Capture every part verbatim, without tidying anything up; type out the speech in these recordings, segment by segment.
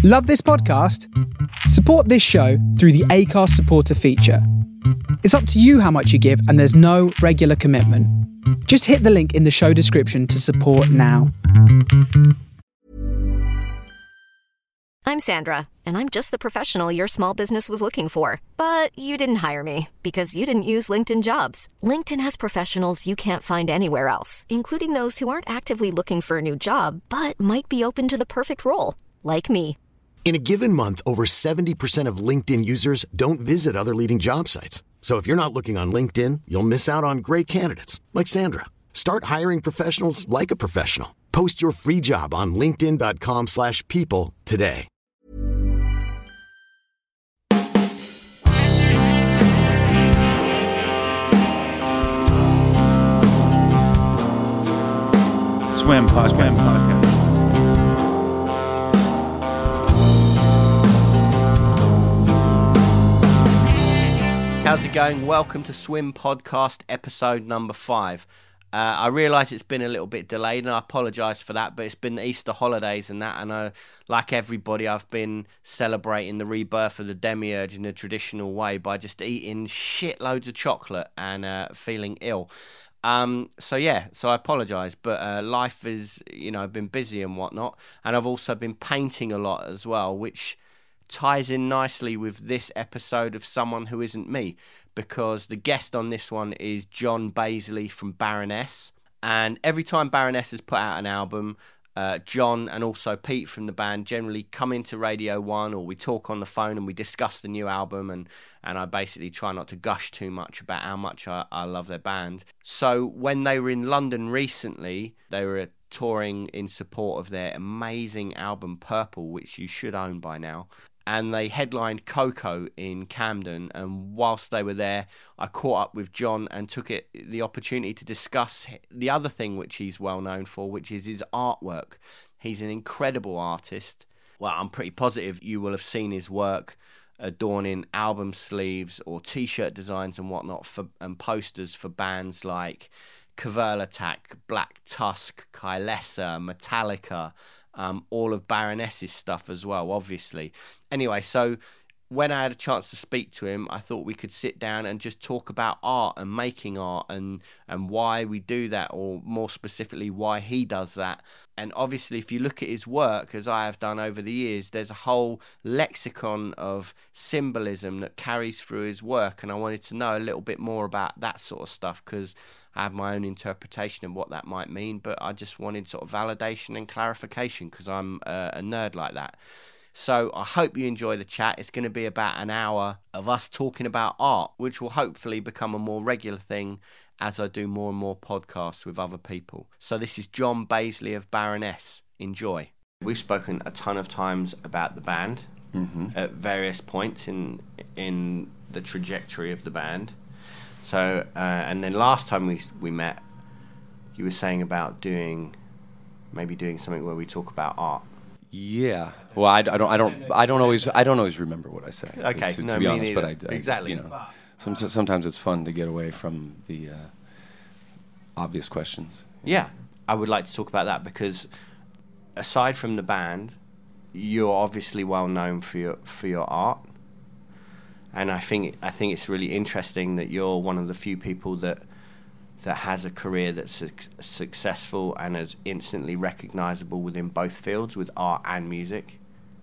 Love this podcast? Support this show through the Acast supporter feature. It's up to you how much you give, and there's no regular commitment. Just hit the link in the show description to support now. I'm Sandra, and I'm just the professional your small business was looking for. But you didn't hire me because you didn't use LinkedIn Jobs. LinkedIn has professionals you can't find anywhere else, including those who aren't actively looking for a new job, but might be open to the perfect role, like me. In a given month, over seventy percent of LinkedIn users don't visit other leading job sites. So if you're not looking on LinkedIn, you'll miss out on great candidates like Sandra. Start hiring professionals like a professional. Post your free job on linkedin.com slash people today. Swim Podcast. Swim Podcast. How's it going? Welcome to Swim Podcast episode number five. Uh, I realise it's been a little bit delayed and I apologise for that, but it's been Easter holidays and that, and uh, like everybody, I've been celebrating the rebirth of the Demiurge in a traditional way by just eating shitloads of chocolate and uh, feeling ill. Um, so yeah, so I apologise, but uh, life is, you know, I've been busy and whatnot, and I've also been painting a lot as well, which ties in nicely with this episode of Someone Who Isn't Me, because the guest on this one is John Baisley from Baroness, and every time Baroness has put out an album, uh, John and also Pete from the band generally come into Radio one, or we talk on the phone and we discuss the new album, and, and I basically try not to gush too much about how much I, I love their band. So when they were in London recently, they were touring in support of their amazing album Purple, which you should own by now. And they headlined Coco in Camden, and whilst they were there, I caught up with John and took it the opportunity to discuss the other thing which he's well known for, which is his artwork. He's an incredible artist. Well, I'm pretty positive you will have seen his work adorning album sleeves or t-shirt designs and whatnot for, and posters for bands like Cavern Attack, Black Tusk, Kylesa, Metallica, Um, all of Baroness's stuff as well, obviously. Anyway, so when I had a chance to speak to him, I thought we could sit down and just talk about art and making art and, and why we do that, or more specifically, why he does that. And obviously, if you look at his work, as I have done over the years, there's a whole lexicon of symbolism that carries through his work, and I wanted to know a little bit more about that sort of stuff, because I have my own interpretation of what that might mean, but I just wanted sort of validation and clarification because I'm uh, a nerd like that. So I hope you enjoy the chat. It's going to be about an hour of us talking about art, which will hopefully become a more regular thing as I do more and more podcasts with other people. So this is John Baisley of Baroness. Enjoy. We've spoken a ton of times about the band mm-hmm. at various points in in the trajectory of the band. So, uh, and then last time we we met, you were saying about doing, maybe doing something where we talk about art. Yeah. Well, I, I don't, I don't, I don't always, I don't always remember what I say. Okay. To, to, no, to be honest, neither. but I, I exactly. You know, some, sometimes it's fun to get away from the uh, obvious questions. Yeah, I would like to talk about that because, aside from the band, you're obviously well known for your for your art. And I think I think it's really interesting that you're one of the few people that that has a career that's su- successful and is instantly recognizable within both fields, with art and music.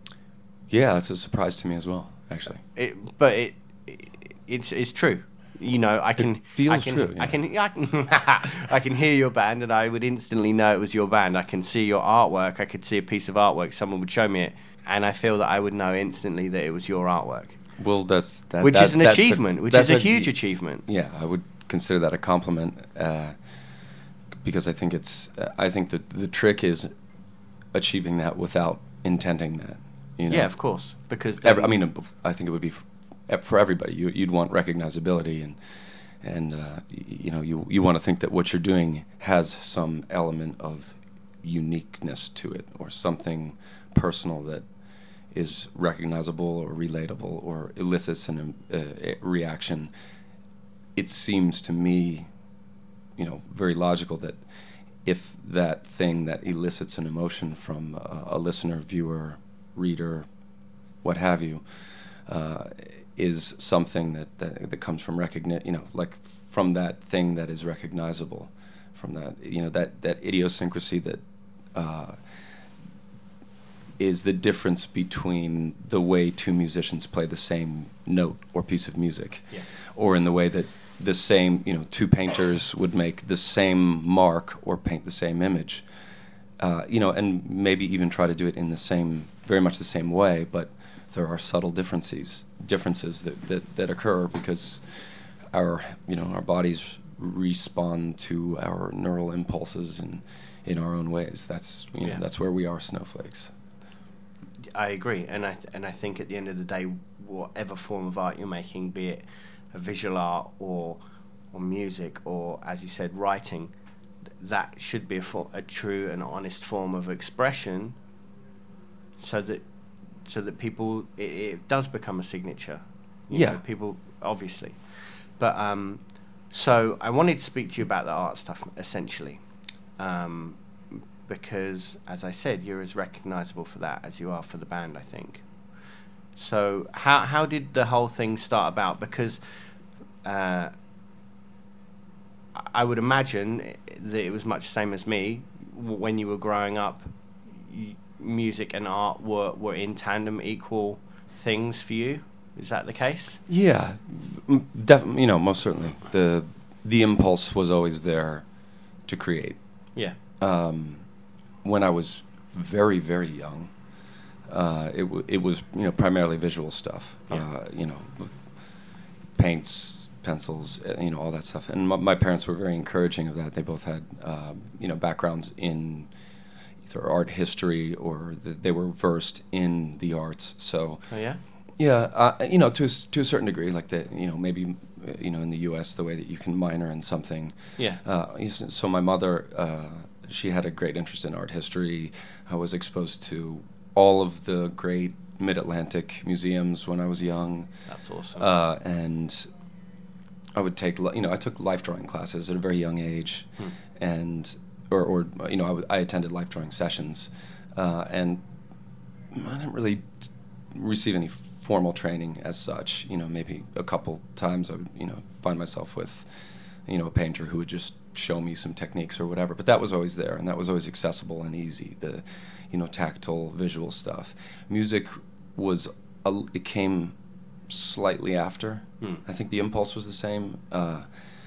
Yeah, it's a surprise to me as well, actually. It, but it, it it's it's true. You know, I can it feels I can, true. Yeah. I can I can I can hear your band, and I would instantly know it was your band. I can see your artwork. I could see a piece of artwork. Someone would show me it, and I feel that I would know instantly that it was your artwork. Well, that's that, which that, is an that's achievement. A, which is a, a huge achievement. Yeah, I would consider that a compliment uh, because I think it's. Uh, I think that the trick is achieving that without intending that. You know? Yeah, of course. Because Every, I mean, I think it would be for, for everybody. You, you'd want recognizability, and and uh, you know, you you want to think that what you're doing has some element of uniqueness to it, or something personal that is recognizable or relatable or elicits an, uh, a reaction. It seems to me, you know, very logical that if that thing that elicits an emotion from a, a listener, viewer, reader, what have you, uh, is something that, that that comes from recogni- you know, like from that thing that is recognizable, from that, you know, that that idiosyncrasy that uh, is the difference between the way two musicians play the same note or piece of music, yeah. or in the way that the same, you know, two painters would make the same mark or paint the same image, uh, you know, and maybe even try to do it in the same, very much the same way, but there are subtle differences, differences that, that, that occur because our, you know, our bodies respond to our neural impulses and in our own ways. That's, you know, yeah. that's where we are snowflakes. I agree, and I and I think at the end of the day, whatever form of art you're making, be it a visual art or or music or, as you said, writing, that should be a, for, a true and honest form of expression, so that so that people it, it does become a signature. You yeah, know, people obviously, but um, so I wanted to speak to you about the art stuff essentially. Um, because, as I said, you're as recognisable for that as you are for the band, I think. So how how did the whole thing start about? Because uh, I would imagine that it was much the same as me. When you were growing up, y- music and art were, were in tandem, equal things for you. Is that the case? Yeah, definitely. You know, most certainly. The the impulse was always there to create. Yeah. Um, when I was very, very young, uh, it w- it was, you know, primarily visual stuff. Yeah. Uh, you know, paints, pencils, uh, you know, all that stuff. And m- my parents were very encouraging of that. They both had, um, you know, backgrounds in either art history or th- they were versed in the arts. So. Oh yeah. Yeah, uh, you know, to a, s- to a certain degree, like the, you know, maybe, uh, you know, in the U S, the way that you can minor in something. Yeah. Uh, so my mother, uh, she had a great interest in art history. I was exposed to all of the great Mid-Atlantic museums when I was young. That's awesome. Uh, and I would take, li- you know, I took life drawing classes at a very young age, Hmm. and or, or you know, I, w- I attended life drawing sessions, uh, and I didn't really t- receive any formal training as such. You know, maybe a couple times I would, you know, find myself with, you know, a painter who would just show me some techniques or whatever. But that was always there, and that was always accessible and easy. The, you know, tactile, visual stuff. Music was, a, it came slightly after. Hmm. I think the impulse was the same, uh,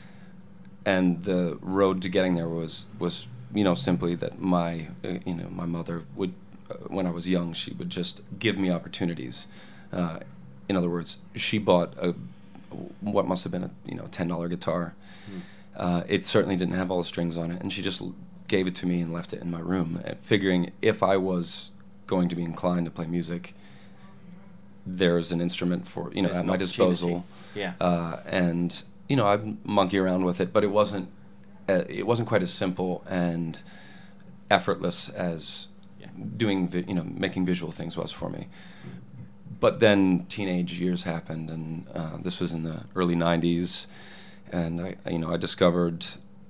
and the road to getting there was was you know simply that my uh, you know my mother would, uh, when I was young, she would just give me opportunities. Uh, in other words, she bought a what must have been a you know ten dollar guitar. Hmm. Uh, it certainly didn't have all the strings on it, and she just l- gave it to me and left it in my room, uh, figuring if I was going to be inclined to play music, there's an instrument for you know There's at an my disposal. opportunity. Yeah. Uh, and you know I'd monkey around with it, but it wasn't uh, it wasn't quite as simple and effortless as Yeah. doing vi- you know making visual things was for me. But then teenage years happened, and uh, this was in the early nineties, and I you know I discovered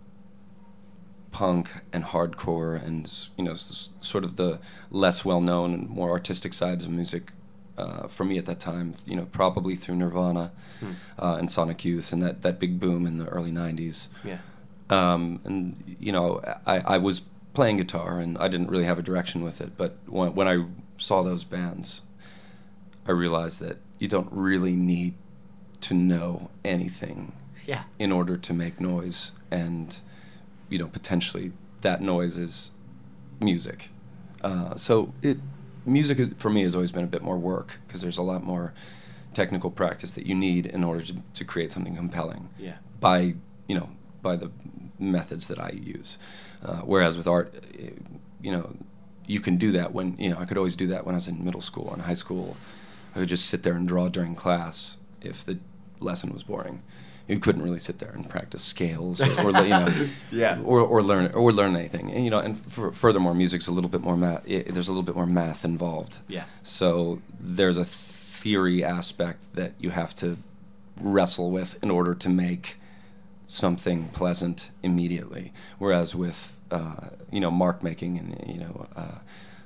punk and hardcore and you know s- sort of the less well known and more artistic sides of music. Uh, for me at that time, you know, probably through Nirvana Hmm. uh, and Sonic Youth and that, that big boom in the early nineties. Yeah. Um, and, you know, I, I was playing guitar and I didn't really have a direction with it. But when, when I saw those bands, I realized that you don't really need to know anything Yeah. in order to make noise. And, you know, potentially that noise is music. Uh, so it... Music is- for me has always been a bit more work because there's a lot more technical practice that you need in order to, to create something compelling. Yeah. By you know by the methods that I use, uh, whereas with art, eh, you know, you can do that when you know I could always do that when I was in middle school and high school. I could just sit there and draw during class if the lesson was boring. You couldn't really sit there and practice scales or, or you know, Yeah. or or learn or learn anything. And you know, and for, furthermore, music's a little bit more math. It, there's a little bit more math involved. Yeah. So there's a theory aspect that you have to wrestle with in order to make something pleasant immediately. Whereas with uh, you know mark making and you know uh,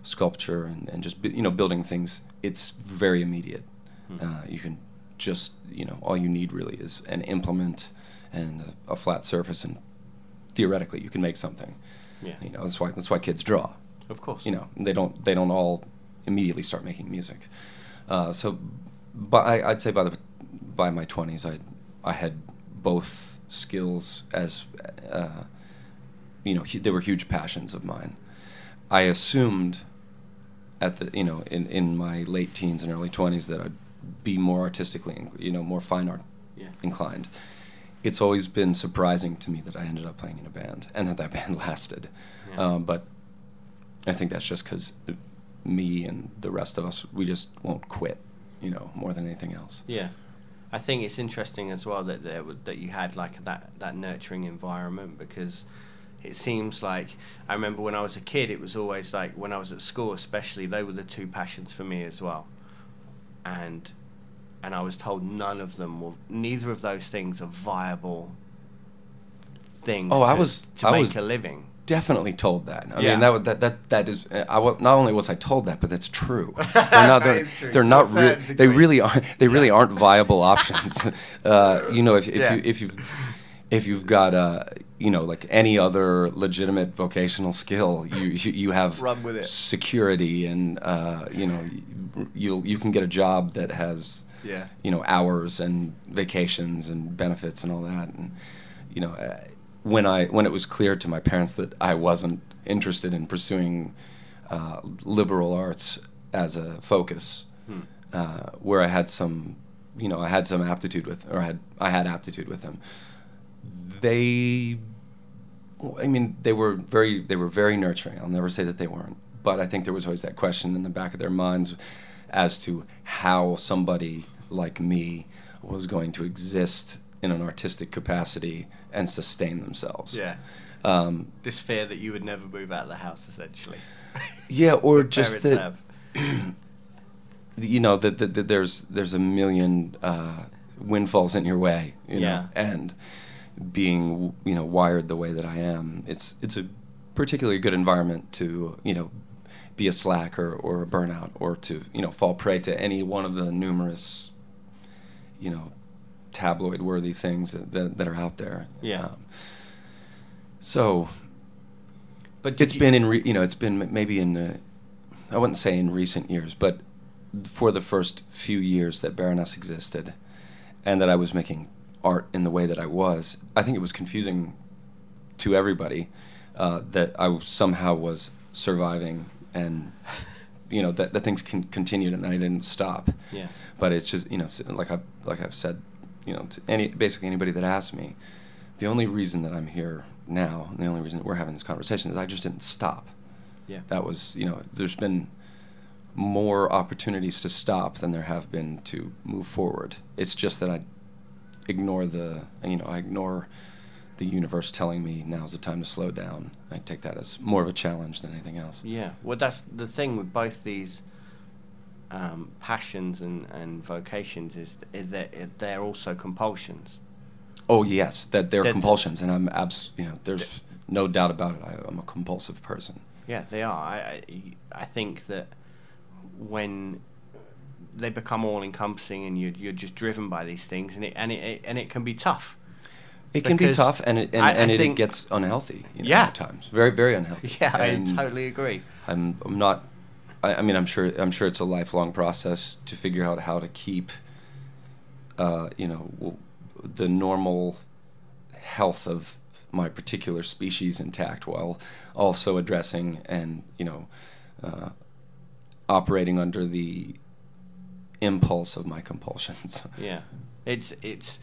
sculpture and, and just, you know, building things, it's very immediate. Hmm. Uh, you can just, you know, all you need really is an implement and a, a flat surface, and theoretically you can make something. Yeah. You know, that's why that's why kids draw. Of course. You know, they don't they don't all immediately start making music. Uh, so, but I, I'd say by the by my twenties, I I had both skills as, uh, you know, hu- they were huge passions of mine. I assumed at the, you know, in, in my late teens and early twenties that I'd be more artistically, you know, more fine art yeah. inclined. It's always been surprising to me that I ended up playing in a band and that that band lasted. Yeah. Um, but I think that's just because me and the rest of us, we just won't quit, you know, more than anything else. Yeah. I think it's interesting as well that there, that you had like that, that nurturing environment, because it seems like, I remember when I was a kid, it was always like, when I was at school especially, they were the two passions for me as well. And and I was told none of them were, neither of those things are viable things Oh, to, I was, to I make was a living. definitely told that. I Yeah. mean, that would- that that that is. I w- not only was I told that, but that's true. They're not. They're, It's true, they're to not. a certain Re- they degree. really aren't. They really aren't viable options. Uh, you know, if if Yeah. you if you if you've got uh, you know, like any other legitimate vocational skill, you you, you have Run with it. security, and uh, you know, you you can get a job that has Yeah. you know, hours and vacations and benefits and all that. And you know, uh, when I when it was clear to my parents that I wasn't interested in pursuing uh, liberal arts as a focus, Hmm. uh, where I had some, you know, I had some aptitude with, or I had I had aptitude with them. They, I mean, they were very they were very nurturing. I'll never say that they weren't, but I think there was always that question in the back of their minds as to how somebody like me was going to exist in an artistic capacity and sustain themselves. Yeah. Um, This fear that you would never move out of the house, essentially. yeah, or That just parents that, have. you know, that, that, that there's there's a million uh, windfalls in your way, you know, Yeah. and being, you know, wired the way that I am, it's it's a particularly good environment to, you know, be a slacker or a burnout, or to, you know, fall prey to any one of the numerous, you know, tabloid-worthy things that, that, that are out there. Yeah. Um, so, But did it's you- been in, re- you know, it's been maybe in, the, I wouldn't say in recent years, but for the first few years that Baroness existed, and that I was making art in the way that I was, I think it was confusing to everybody uh, that I somehow was surviving, and you know that, that things can continued and that I didn't stop. Yeah. But it's just, you know, like I've like I've said, you know, to any basically anybody that asks me, the only reason that I'm here now, and the only reason that we're having this conversation is I just didn't stop. Yeah. That was, you know, there's been more opportunities to stop than there have been to move forward. It's just that I ignore the, you know, I ignore the universe telling me now's the time to slow down. I take that as more of a challenge than anything else. Yeah. Well, that's the thing with both these um, passions and, and vocations is is that it, they're also compulsions. Oh yes, that they're That- compulsions, and I'm abs. You know, there's no doubt about it. I, I'm a compulsive person. Yeah, they are. I, I, I think that when they become all-encompassing and you're, you're just driven by these things, and it and it and it can be tough. It can be Because tough, and it and, I- I and it, think- gets unhealthy. You know, Yeah. at times, very very unhealthy. Yeah, And I totally agree. I'm I'm not. I, I mean, I'm sure I'm sure it's a lifelong process to figure out how to keep, uh, you know, w- the normal health of my particular species intact, while also addressing and, you know, uh, operating under the impulse of my compulsions. Yeah, it's it's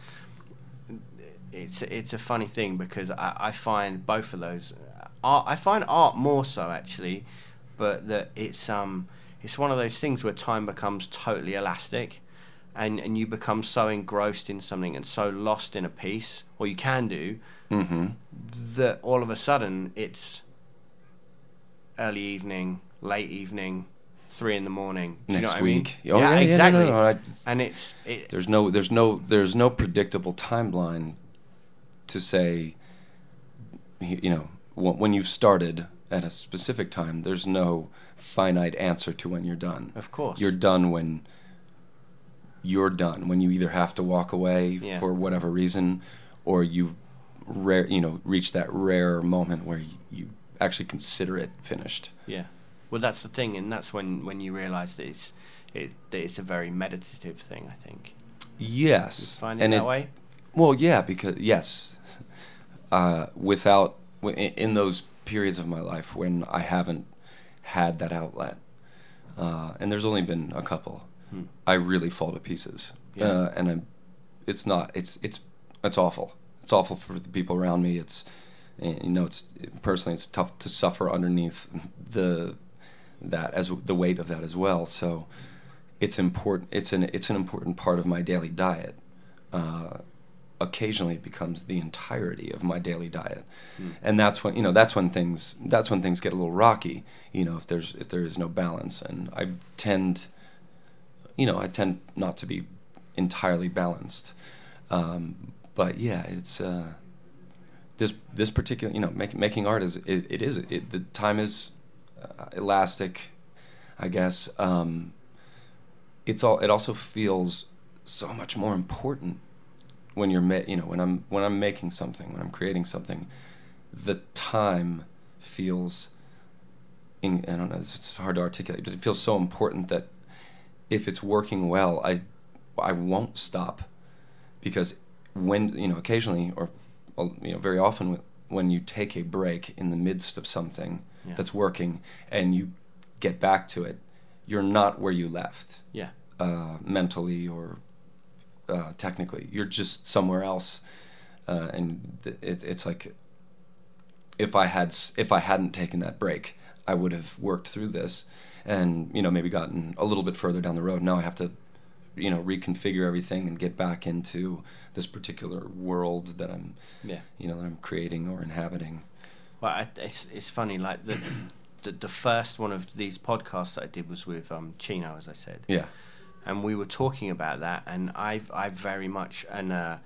it's it's a funny thing because I, I find both of those art. I find art more so actually, but that it's um it's one of those things where time becomes totally elastic, and and you become so engrossed in something and so lost in a piece, or you can do, Mm-hmm. that all of a sudden it's early evening, late evening, three in the morning. Do you know Next what I mean? week. Oh, yeah, yeah, yeah, no, exactly. no, no, I- and it's it, There's no, there's no, there's no predictable timeline to say, you know, wh- when you've started at a specific time. There's no finite answer to when you're done. Of course. You're done when you're done, when you either have to walk away Yeah. for whatever reason, or you rare, you know, reach that rare moment where you, you actually consider it finished. Yeah. Well, that's the thing, and that's when, when you realise that it's it that it's a very meditative thing, I think. Yes. You find it and that it, way? Well, yeah, because yes, uh, without w- in those periods of my life when I haven't had that outlet, uh, and there's only been a couple, hmm. I really fall to pieces, yeah. uh, and I'm, it's not, it's it's it's awful. It's awful for the people around me. It's, you know, it's personally, it's tough to suffer underneath the that as the weight of that as well. So, it's important. It's an it's an important part of my daily diet. Uh, occasionally, it becomes the entirety of my daily diet, mm. and that's when you know that's when things that's when things get a little rocky. You know, if there's if there is no balance, and I tend, you know, I tend not to be entirely balanced. Um, but yeah, it's uh, this this particular you know make, making art is it, it is it, the time is uh, elastic, I guess. Um, it's all it also feels so much more important when you're ma- you know when I'm when I'm making something, when I'm creating something, the time feels in, I don't know, it's, it's hard to articulate, but it feels so important that if it's working well, I I won't stop, because when you know occasionally or you know very often when you take a break in the midst of something yeah. that's working and you get back to it, you're not where you left. Yeah. Uh, mentally or uh, technically, you're just somewhere else, uh, and th- it, it's like if I had if I hadn't taken that break, I would have worked through this, and you know maybe gotten a little bit further down the road. Now I have to, you know, reconfigure everything and get back into this particular world that I'm, yeah. you know, that I'm creating or inhabiting. Well, I, it's it's funny. Like the, the the first one of these podcasts that I did was with um, Chino, as I said. Yeah. And we were talking about that, and I I very much and uh,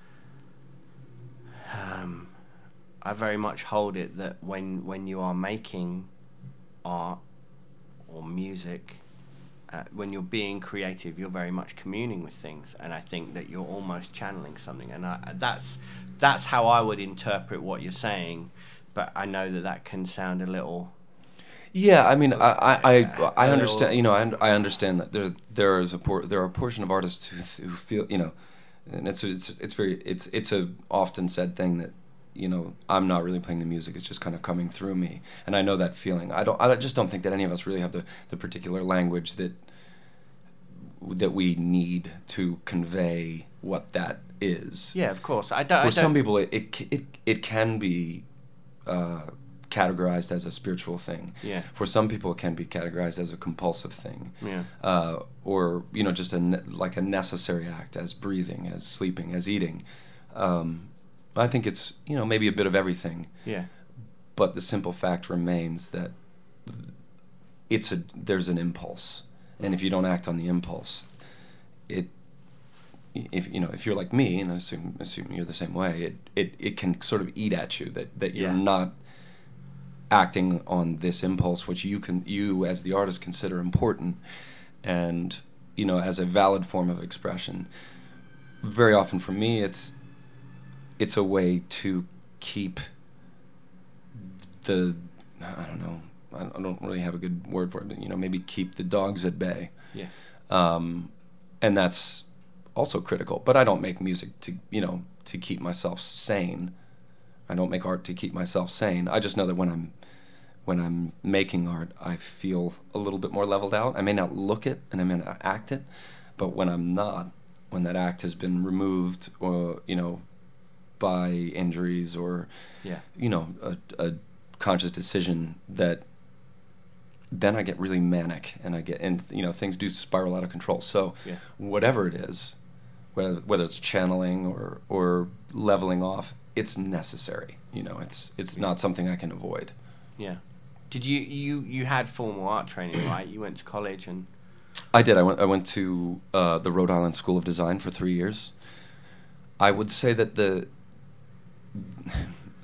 um, I very much hold it that when when you are making art or music. Uh, when you're being creative, you're very much communing with things, and I think that you're almost channeling something, and I, that's that's how I would interpret what you're saying. But I know that that can sound a little. Yeah, I mean, I I, I, uh, I understand. You know, I, I understand that there there is a por- there are a portion of artists who who feel you know, and it's it's it's very it's it's a often said thing that. You know, I'm not really playing the music; it's just kind of coming through me, and I know that feeling. I don't. I just don't think that any of us really have the, the particular language that that we need to convey what that is. Yeah, of course. I don't. For I some don't... people, it it it, it can be uh, categorized as a spiritual thing. Yeah. For some people, it can be categorized as a compulsive thing. Yeah. Uh, or you know, just a ne- like a necessary act, as breathing, as sleeping, as eating. Um, I think it's, you know, maybe a bit of everything. Yeah. But the simple fact remains that it's a there's an impulse, and if you don't act on the impulse, it if you know if you're like me, and I assume, assume you're the same way, it, it, it can sort of eat at you that, that you're yeah. not acting on this impulse, which you can you as the artist consider important, and you know as a valid form of expression. Very often for me, it's. It's a way to keep the, I don't know, I don't really have a good word for it, but, you know, maybe keep the dogs at bay. Yeah. Um, and that's also critical. But I don't make music to, you know, to keep myself sane. I don't make art to keep myself sane. I just know that when I'm, when I'm making art, I feel a little bit more leveled out. I may not look it and I may not act it, but when I'm not, when that act has been removed or, you know, by injuries or, yeah. you know, a, a conscious decision, that then I get really manic and I get, and you know, things do spiral out of control. So yeah. whatever it is, whether whether it's channeling or or leveling off, it's necessary. You know, it's it's yeah. not something I can avoid. Yeah. Did you you you had formal art training, right? You went to college and. I did. I went. I went to uh, the Rhode Island School of Design for three years. I would say that the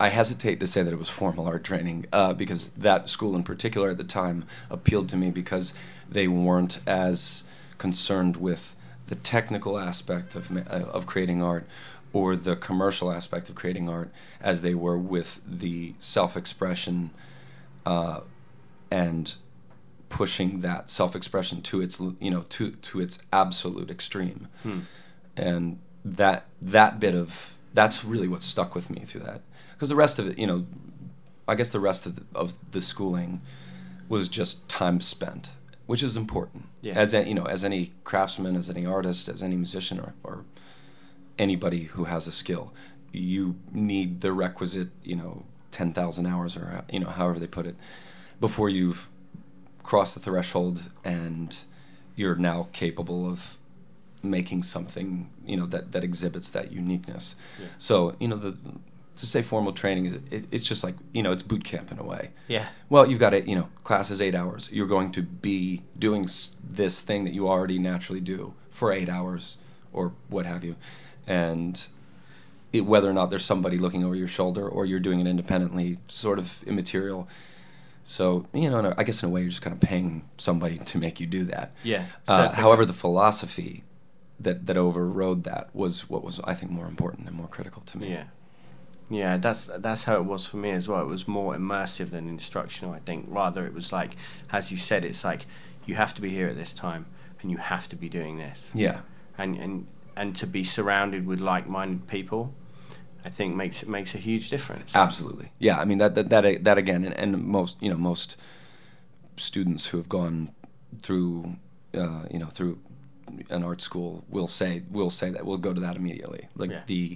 I hesitate to say that it was formal art training uh, because that school in particular at the time appealed to me because they weren't as concerned with the technical aspect of ma- of creating art or the commercial aspect of creating art as they were with the self-expression uh, and pushing that self-expression to its, you know, to to its absolute extreme. Hmm. And that that bit of that's really what stuck with me through that, because the rest of it, you know, I guess the rest of the, of the schooling was just time spent, which is important. Yeah. As a, you know, as any craftsman, as any artist, as any musician, or, or anybody who has a skill, you need the requisite, you know, ten thousand hours, or, you know, however they put it, before you've crossed the threshold and you're now capable of making something, you know, that, that exhibits that uniqueness. Yeah. So, you know, the to say formal training, it, it's just like, you know, it's boot camp in a way. Yeah. Well, you've got it, you know, class is eight hours. You're going to be doing s- this thing that you already naturally do for eight hours or what have you. And it, whether or not there's somebody looking over your shoulder or you're doing it independently, sort of immaterial. So, you know, in a, I guess in a way you're just kind of paying somebody to make you do that. Yeah. Uh, however, the philosophy that, that overrode that was what was, I think, more important and more critical to me. Yeah. Yeah, that's that's how it was for me as well. It was more immersive than instructional, I think. Rather, it was like, as you said, it's like, you have to be here at this time and you have to be doing this. Yeah. And and, and to be surrounded with like-minded people, I think makes it makes a huge difference. Absolutely. Yeah, I mean, that that that, that again, and, and most, you know, most students who have gone through, uh, you know, through an art school will say will say that, will go to that immediately. Like yeah. the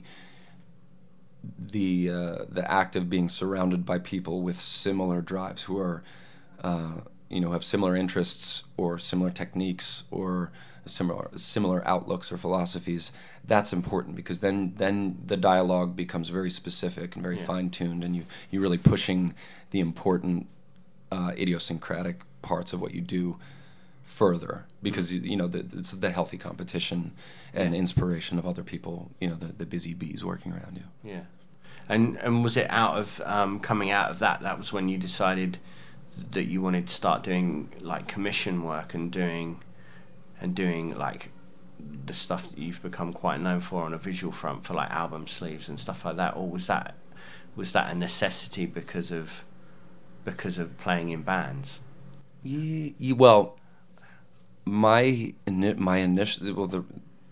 the uh, the act of being surrounded by people with similar drives, who are, uh, you know, have similar interests or similar techniques or similar similar outlooks or philosophies. That's important, because then then the dialogue becomes very specific and very yeah. fine-tuned, and you you're really pushing the important uh, idiosyncratic parts of what you do further, because mm. you know the, it's the healthy competition and yeah. inspiration of other people, you know, the, the busy bees working around you. Yeah. And and was it out of um, coming out of that, that was when you decided that you wanted to start doing like commission work and doing and doing like the stuff that you've become quite known for on a visual front, for like album sleeves and stuff like that? Or was that was that a necessity because of because of playing in bands? Yeah, yeah, well, my my initial well the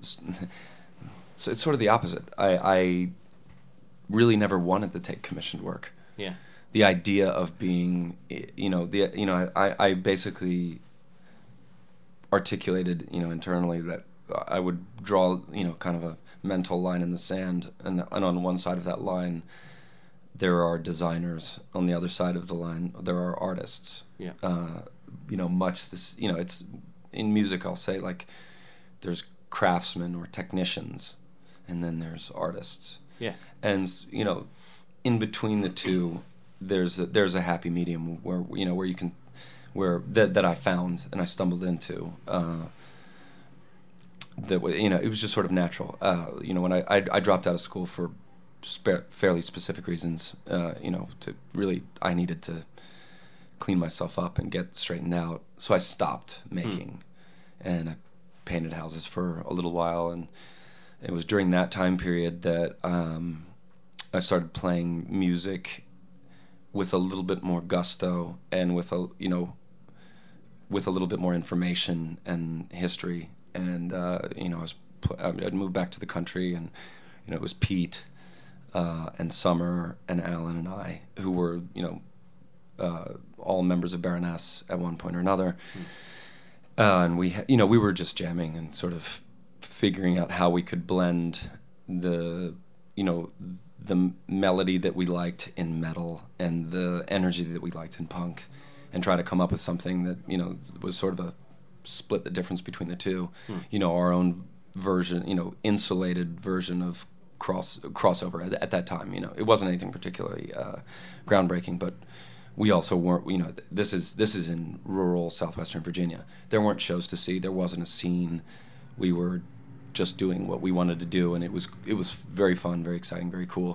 so it's sort of the opposite. I, I really never wanted to take commissioned work. Yeah. The idea of being, you know, the you know I, I basically articulated, you know, internally that I would draw, you know, kind of a mental line in the sand, and and on one side of that line there are designers, on the other side of the line there are artists. Yeah. Uh, you know, much this, you know, it's in music, I'll say, like, there's craftsmen or technicians, and then there's artists. Yeah. And, you know, in between the two, there's a, there's a happy medium where, you know, where you can, where that that I found and I stumbled into. Uh, that you know, it was just sort of natural. Uh, you know, when I, I I dropped out of school for spe- fairly specific reasons. Uh, you know, to really, I needed to clean myself up and get straightened out. So I stopped making, mm. and I painted houses for a little while, and it was during that time period that um, I started playing music with a little bit more gusto and with a you know with a little bit more information and history. And uh, you know, I was I'd moved back to the country, and you know, it was Pete uh, and Summer and Alan and I who were you know uh, all members of Baroness at one point or another, mm. uh, and we ha- you know we were just jamming and sort of figuring out how we could blend the you know the melody that we liked in metal and the energy that we liked in punk, and try to come up with something that you know was sort of a split the difference between the two. Hmm. You know, our own version, you know, insulated version of cross crossover at, at that time. You know, it wasn't anything particularly uh, groundbreaking, but we also weren't. You know, this is this is in rural southwestern Virginia. There weren't shows to see. There wasn't a scene. We were just doing what we wanted to do, and it was it was very fun, very exciting, very cool.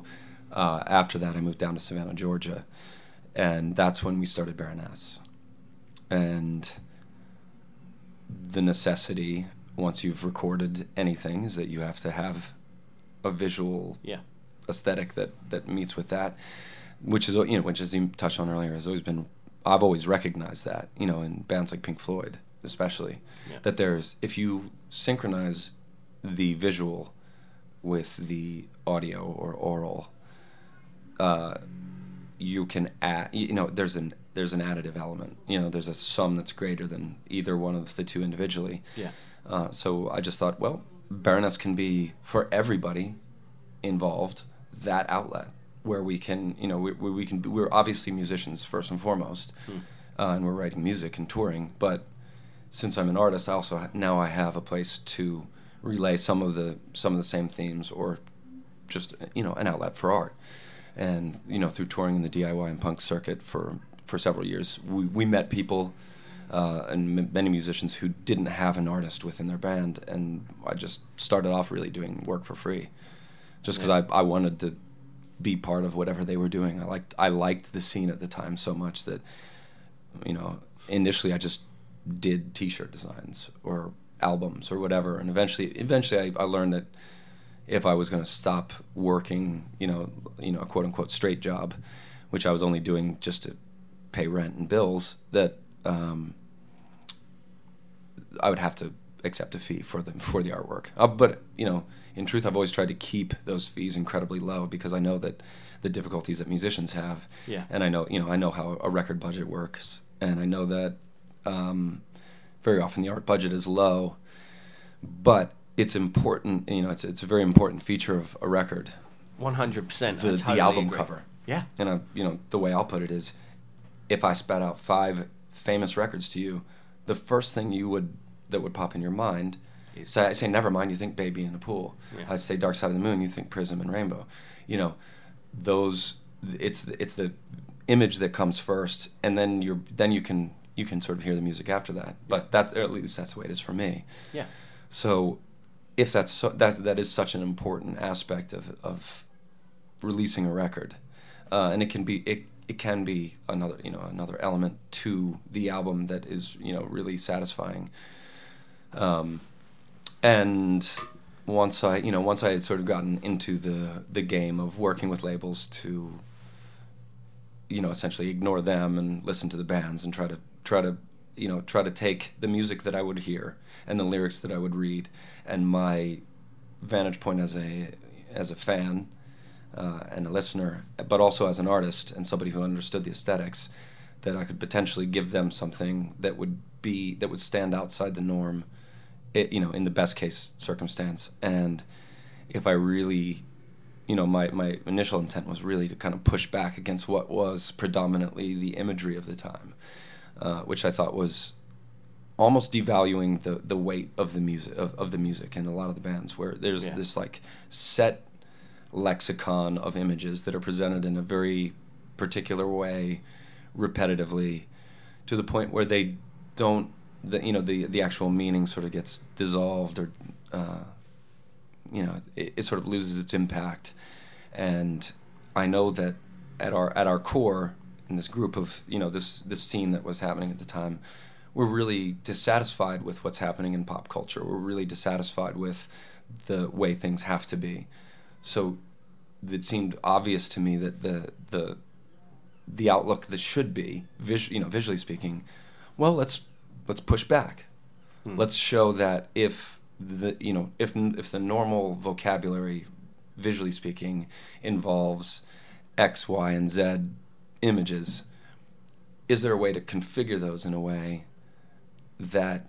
Uh, after that, I moved down to Savannah, Georgia, and that's when we started Baroness. And the necessity, once you've recorded anything, is that you have to have a visual yeah. aesthetic that, that meets with that, which is, you know, which as you touched on earlier, has always been, I've always recognized that, you know, in bands like Pink Floyd, especially, yeah. that there's, if you synchronize the visual with the audio or oral, uh, you can add, you know, there's an, there's an additive element, you know, there's a sum that's greater than either one of the two individually. Yeah. Uh, so I just thought, well, Baroness can be, for everybody involved, that outlet where we can, you know, we, we can, we're obviously musicians first and foremost, hmm. uh, and we're writing music and touring, but since I'm an artist, I also, ha- now I have a place to relay some of the, some of the same themes, or just, you know, an outlet for art. And, you know, through touring in the D I Y and punk circuit for, for several years, we, we met people uh, and m- many musicians who didn't have an artist within their band, and I just started off really doing work for free, just because yeah. I, I wanted to be part of whatever they were doing. I liked I liked the scene at the time so much that, you know, initially I just did T-shirt designs or albums or whatever, and eventually eventually I, I learned that if I was going to stop working, you know, you know, a quote unquote straight job, which I was only doing just to pay rent and bills, that um, I would have to accept a fee for the for the artwork. Uh, but you know, in truth, I've always tried to keep those fees incredibly low, because I know that the difficulties that musicians have, yeah. and I know, you know, I know how a record budget works, and I know that um, very often the art budget is low, but it's important, you know, it's it's a very important feature of a record. one hundred percent. The, totally the album agree. cover. Yeah. And, I, you know, the way I'll put it is, if I spat out five famous records to you, the first thing you would, that would pop in your mind, say, I say Nevermind, you think Baby in a Pool. Yeah. I say Dark Side of the Moon, you think Prism and Rainbow. You know, those, it's it's the image that comes first, and then you're then you can you can sort of hear the music after that. But that's, or at least that's the way it is for me. Yeah. So, if that's so, that's that is such an important aspect of of releasing a record, uh, and it can be it it can be another you know another element to the album that is you know really satisfying. Um, and once I you know once I had sort of gotten into the the game of working with labels to you know essentially ignore them and listen to the bands and try to try to you know try to take the music that I would hear and the lyrics that I would read and my vantage point as a as a fan uh, and a listener, but also as an artist and somebody who understood the aesthetics, that I could potentially give them something that would be that would stand outside the norm, it, you know, in the best case circumstance. And if I really, you know, my, my initial intent was really to kind of push back against what was predominantly the imagery of the time, uh, which I thought was almost devaluing the, the weight of the music of, of the music in a lot of the bands, where there's yeah. this like set lexicon of images that are presented in a very particular way, repetitively, to the point where they don't, the, you know, the the actual meaning sort of gets dissolved, or uh, you know, it, it sort of loses its impact. And I know that at our at our core, in this group of you know this this scene that was happening at the time, we're really dissatisfied with what's happening in pop culture. We're really dissatisfied with the way things have to be. So it seemed obvious to me that the the the outlook that should be, vis- you know, visually speaking, well, let's let's push back. Hmm. Let's show that if the you know if if the normal vocabulary, visually speaking, involves X, Y, and Z images, is there a way to configure those in a way that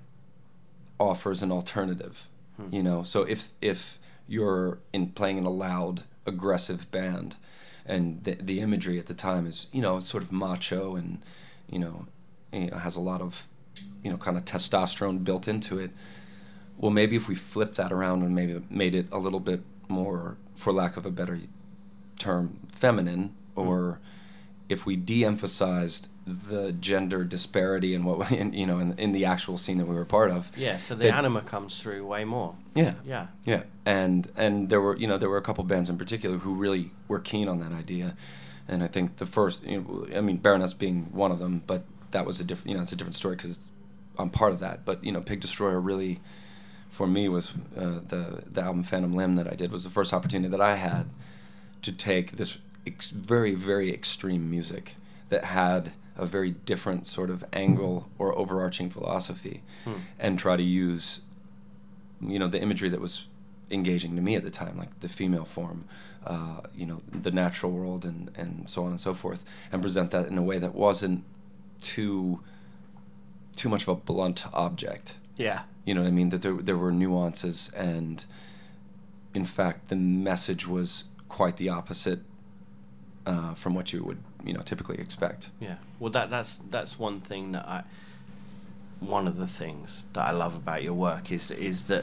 offers an alternative? Hmm. You know, so if if you're in playing in a loud, aggressive band, and the the imagery at the time is, you know, sort of macho and, you know, you know, has a lot of, you know, kind of testosterone built into it. Well, maybe if we flip that around and maybe made it a little bit more, for lack of a better term, feminine, or mm. if we de-emphasized the gender disparity and what in, you know in, in the actual scene that we were part of. Yeah, so the that, anima comes through way more. Yeah, yeah, yeah, and and there were you know there were a couple bands in particular who really were keen on that idea, and I think the first, you know, I mean, Baroness being one of them, but that was a different you know it's a different story because I'm part of that. But you know, Pig Destroyer really, for me, was uh, the the album Phantom Limb that I did was the first opportunity that I had to take this ex- very very extreme music that had a very different sort of angle or overarching philosophy, hmm. and try to use, you know, the imagery that was engaging to me at the time, like the female form, uh, you know, the natural world, and, and so on and so forth, and present that in a way that wasn't too too much of a blunt object. Yeah. You know what I mean? That there there were nuances, and in fact, the message was quite the opposite uh, from what you would, you know, typically expect. Yeah. Well, that that's that's one thing that I, one of the things that I love about your work is is that,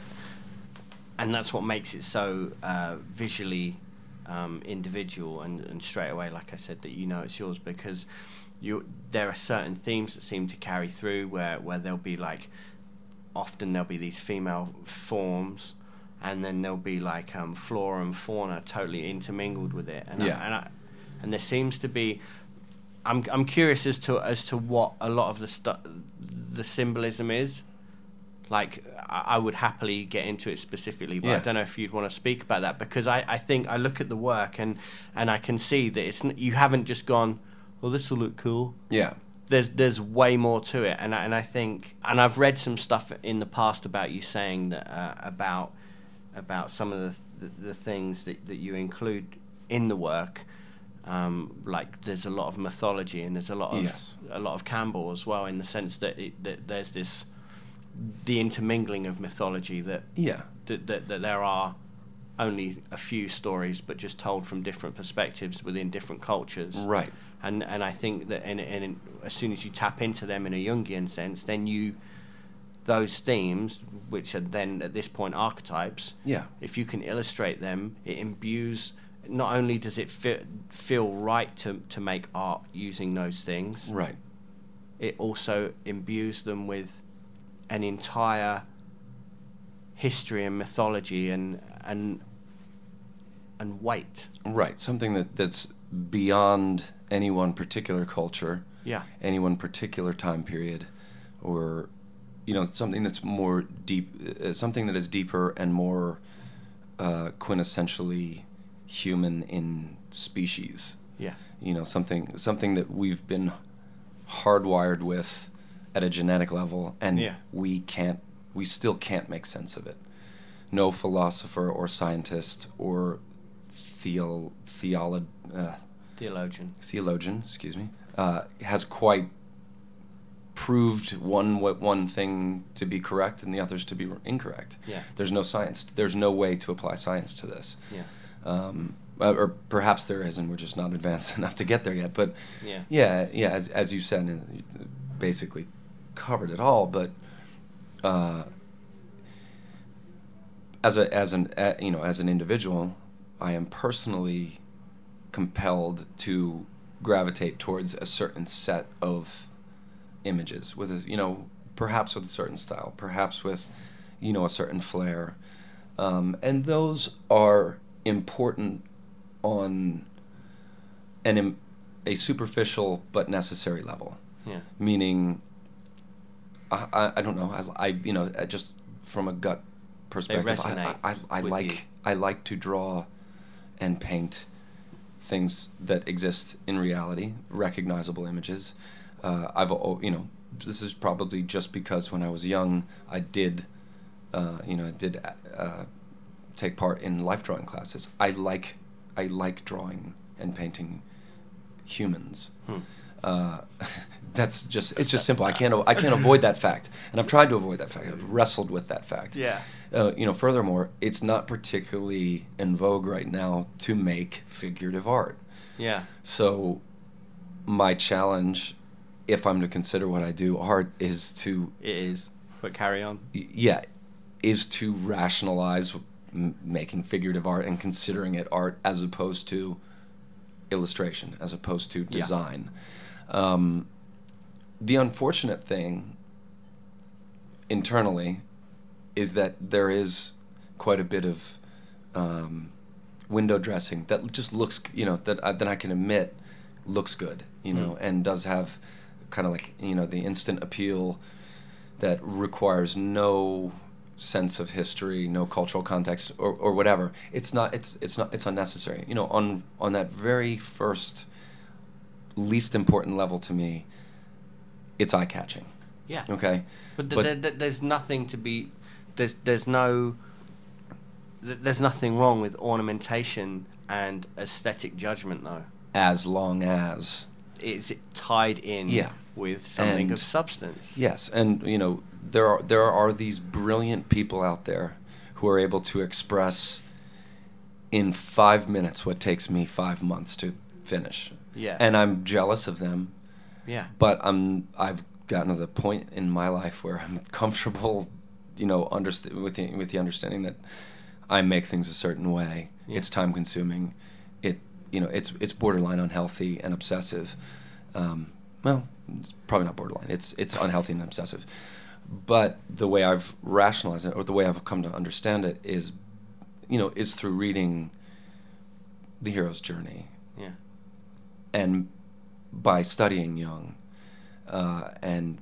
and that's what makes it so uh, visually um, individual, and, and straight away, like I said, that you know it's yours, because you there are certain themes that seem to carry through where where there'll be like, often there'll be these female forms, and then there'll be like um, flora and fauna totally intermingled with it, and yeah. I, and I, and there seems to be. I'm I'm curious as to as to what a lot of the stu- the symbolism is. Like, I, I would happily get into it specifically, but yeah. I don't know if you'd want to speak about that, because I, I think I look at the work and, and I can see that it's you haven't just gone, well, this will look cool. Yeah. There's there's way more to it, and I, and I think, and I've read some stuff in the past about you saying that uh, about about some of the, the the things that that you include in the work. Um, like there's a lot of mythology, and there's a lot of yes. a lot of Campbell as well, in the sense that, it, that there's this the intermingling of mythology that, yeah. that that that there are only a few stories, but just told from different perspectives within different cultures. Right. And and I think that in, in, as soon as you tap into them in a Jungian sense, then you those themes, which are then at this point archetypes. Yeah. If you can illustrate them, it imbues. Not only does it feel, feel right to, to make art using those things, right, it also imbues them with an entire history and mythology and and and weight. Right, something that, that's beyond any one particular culture, yeah, any one particular time period, or, you know, something that's more deep, uh, something that is deeper and more uh, quintessentially human in species. Yeah. You know, something something that we've been hardwired with at a genetic level, and yeah. we can't we still can't make sense of it. No philosopher or scientist or theo theolo, uh, theologian theologian, excuse me, uh, has quite proved one one thing to be correct and the others to be incorrect. Yeah. There's no science. There's no way to apply science to this. Yeah. Um, or perhaps there is, and we're just not advanced enough to get there yet. But yeah, yeah, yeah. As as you said, basically covered it all. But uh, as a as an uh, you know as an individual, I am personally compelled to gravitate towards a certain set of images with a, you know perhaps with a certain style, perhaps with you know a certain flair, um, and those are important on an a superficial but necessary level. Yeah. Meaning, I, I, I don't know. I, I you know just from a gut perspective, I I, I, I like you. I like to draw and paint things that exist in reality, recognizable images. Uh, I've you know this is probably just because when I was young I did uh, you know I did. Uh, take part in life drawing classes. I like I like drawing and painting humans. Hmm. Uh, that's just it's just simple. I can't I can't avoid that fact, and I've tried to avoid that fact. I've wrestled with that fact. Yeah. Uh, you know. Furthermore, it's not particularly in vogue right now to make figurative art. Yeah. So, my challenge, if I'm to consider what I do art, is to it is. But carry on. Y- yeah, is to rationalize m- making figurative art and considering it art as opposed to illustration, as opposed to design. Yeah. Um, the unfortunate thing internally is that there is quite a bit of um, window dressing that just looks, you know, that I, that I can admit looks good, you know, mm. and does have kind of like, you know, the instant appeal that requires no sense of history, no cultural context, or, or whatever. It's not. It's it's not. It's unnecessary. You know, on on that very first, least important level to me, it's eye catching. Yeah. Okay. But, th- but th- th- there's nothing to be. There's there's no. Th- there's nothing wrong with ornamentation and aesthetic judgment, though. As long as it's tied in. Yeah. With something and, of substance. Yes, and you know there are there are these brilliant people out there who are able to express in five minutes what takes me five months to finish. Yeah. And I'm jealous of them. Yeah. But I'm I've gotten to the point in my life where I'm comfortable, you know, underst- with the, with the understanding that I make things a certain way. Yeah. It's time consuming. It you know it's it's borderline unhealthy and obsessive. Um, well. It's probably not borderline. It's it's unhealthy and obsessive. But the way I've rationalized it, or the way I've come to understand it, is, you know, is through reading The Hero's Journey. Yeah. And by studying Jung, uh, and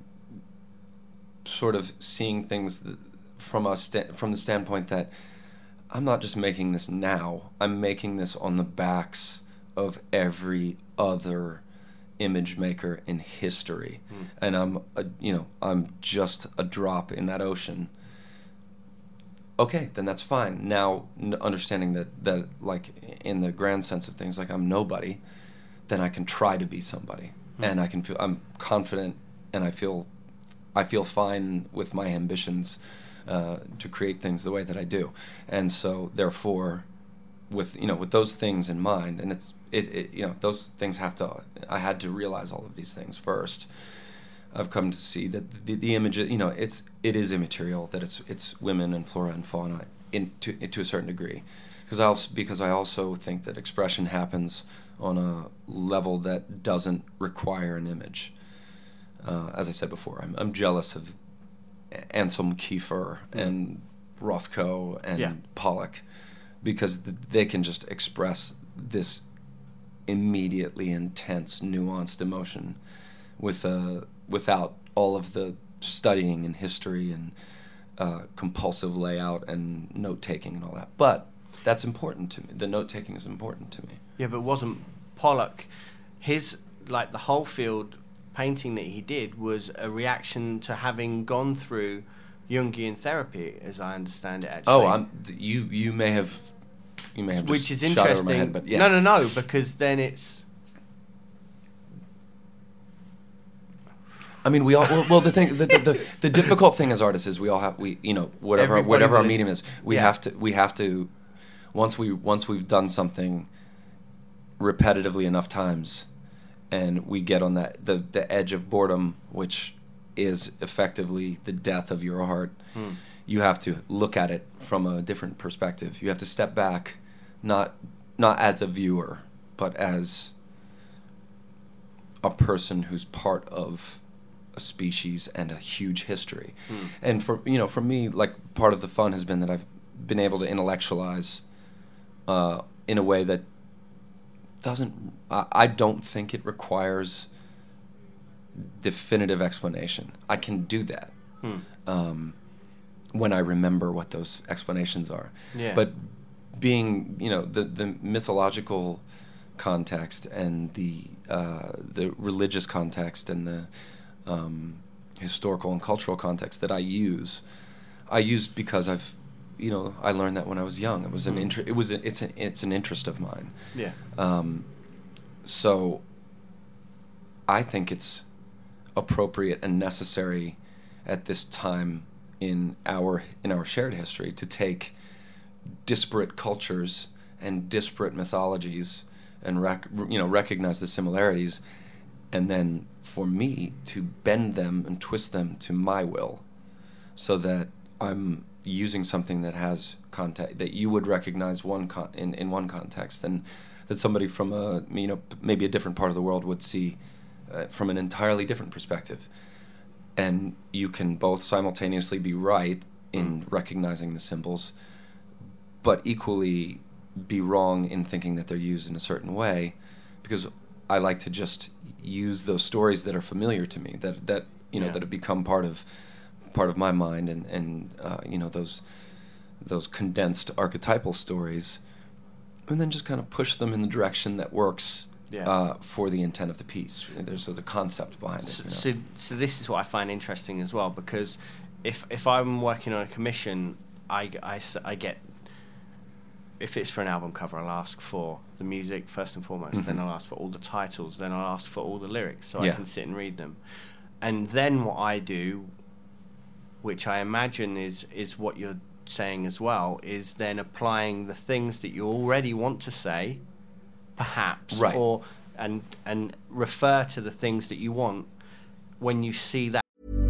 sort of seeing things that from a sta- from the standpoint that I'm not just making this now. I'm making this on the backs of every other image maker in history, mm. and I'm a, you know I'm just a drop in that ocean. Okay, then that's fine. Now, n- understanding that that like in the grand sense of things, like I'm nobody, then I can try to be somebody, mm. and I can feel I'm confident, and I feel I feel fine with my ambitions uh, to create things the way that I do, and so therefore. With you know, with those things in mind, and it's it, it you know those things have to. I had to realize all of these things first. I've come to see that the, the image, you know, it's it is immaterial. That it's it's women and flora and fauna in to to a certain degree, because I also because I also think that expression happens on a level that doesn't require an image. Uh, as I said before, I'm I'm jealous of Anselm Kiefer mm. and Rothko and yeah. Pollock. Because th- they can just express this immediately intense, nuanced emotion with uh, without all of the studying and history and uh, compulsive layout and note-taking and all that. But that's important to me. The note-taking is important to me. Yeah, but wasn't Pollock, his, like the whole field painting that he did was a reaction to having gone through Jungian therapy, as I understand it, actually. Oh, I'm, th- you you may have... You may have Which just is shot interesting. Over my head, but yeah. No, no, no, because then it's. I mean, we all. Well, well the thing, the, the, the, the difficult thing as artists is we all have we, you know, whatever Everybody whatever our will- medium is, we yeah. have to we have to, once we once we've done something, repetitively enough times, and we get on that the the edge of boredom, which is effectively the death of your art. Hmm. You have to look at it from a different perspective. You have to step back, not not as a viewer, but as a person who's part of a species and a huge history. Mm. And for you know, for me, like part of the fun has been that I've been able to intellectualize uh, in a way that doesn't. I, I don't think it requires definitive explanation. I can do that. Mm. Um, when I remember what those explanations are. Yeah. But being, you know, the, the mythological context and the uh, the religious context and the um, historical and cultural context that I use, I use because I've, you know, I learned that when I was young. It was an inter- It was a, it's an it's an interest of mine. Yeah. Um, so I think it's appropriate and necessary at this time in our in our shared history to take disparate cultures and disparate mythologies and rec- you know recognize the similarities, and then for me to bend them and twist them to my will, so that I'm using something that has context that you would recognize one con- in in one context, and that somebody from a you know maybe a different part of the world would see uh, from an entirely different perspective. And you can both simultaneously be right in mm. recognizing the symbols, but equally be wrong in thinking that they're used in a certain way, because I like to just use those stories that are familiar to me, that that you know yeah. that have become part of part of my mind, and and uh, you know those those condensed archetypal stories, and then just kind of push them in the direction that works yeah. uh, for the intent of the piece. There's sort of the concept behind so, it. You know? So, so this is what I find interesting as well, because if if I'm working on a commission, I, I, I get, if it's for an album cover, I'll ask for the music first and foremost, mm-hmm. then I'll ask for all the titles, then I'll ask for all the lyrics so yeah. I can sit and read them. And then what I do, which I imagine is, is what you're saying as well, is then applying the things that you already want to say, perhaps, right. or and and refer to the things that you want when you see that.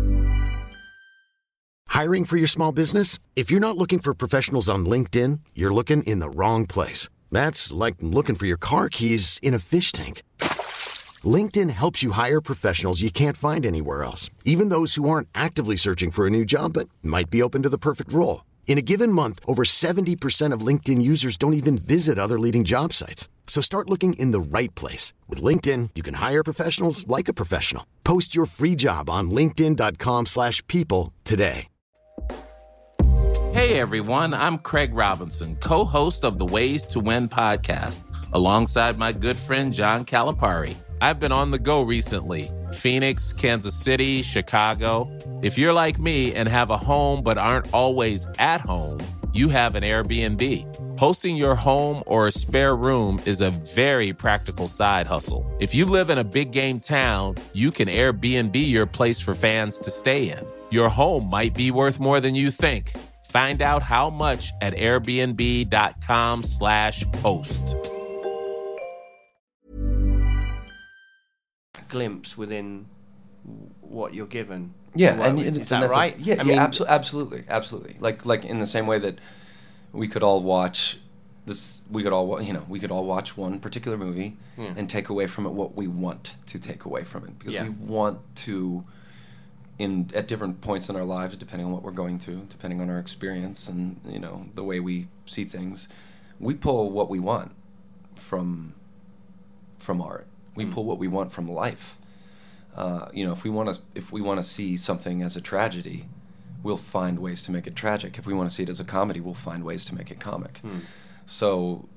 Hiring for your small business? If you're not looking for professionals on LinkedIn, you're looking in the wrong place. That's like looking for your car keys in a fish tank. LinkedIn helps you hire professionals you can't find anywhere else, even those who aren't actively searching for a new job but might be open to the perfect role. In a given month, over seventy percent of LinkedIn users don't even visit other leading job sites. So start looking in the right place. With LinkedIn, you can hire professionals like a professional. Post your free job on linkedin.com slash people today. Hey everyone, I'm Craig Robinson, co-host of the Ways to Win podcast, alongside my good friend John Calipari. I've been on the go recently. Phoenix, Kansas City, Chicago. If you're like me and have a home but aren't always at home, you have an Airbnb. Hosting your home or a spare room is a very practical side hustle. If you live in a big game town, you can Airbnb your place for fans to stay in. Your home might be worth more than you think. Find out how much at airbnb.com slash host. Glimpse within what you're given. Yeah, what, and, is and that that's right? A, yeah, I yeah, mean, abso- absolutely, absolutely. Like, like in the same way that we could all watch this, we could all, you know, we could all watch one particular movie yeah. and take away from it what we want to take away from it, because yeah. we want to, in at different points in our lives, depending on what we're going through, depending on our experience, and you know the way we see things, we pull what we want from from art. We mm. pull what we want from life. Uh, you know, if we want to, if we want to see something as a tragedy, we'll find ways to make it tragic. If we want to see it as a comedy, we'll find ways to make it comic. Mm. So,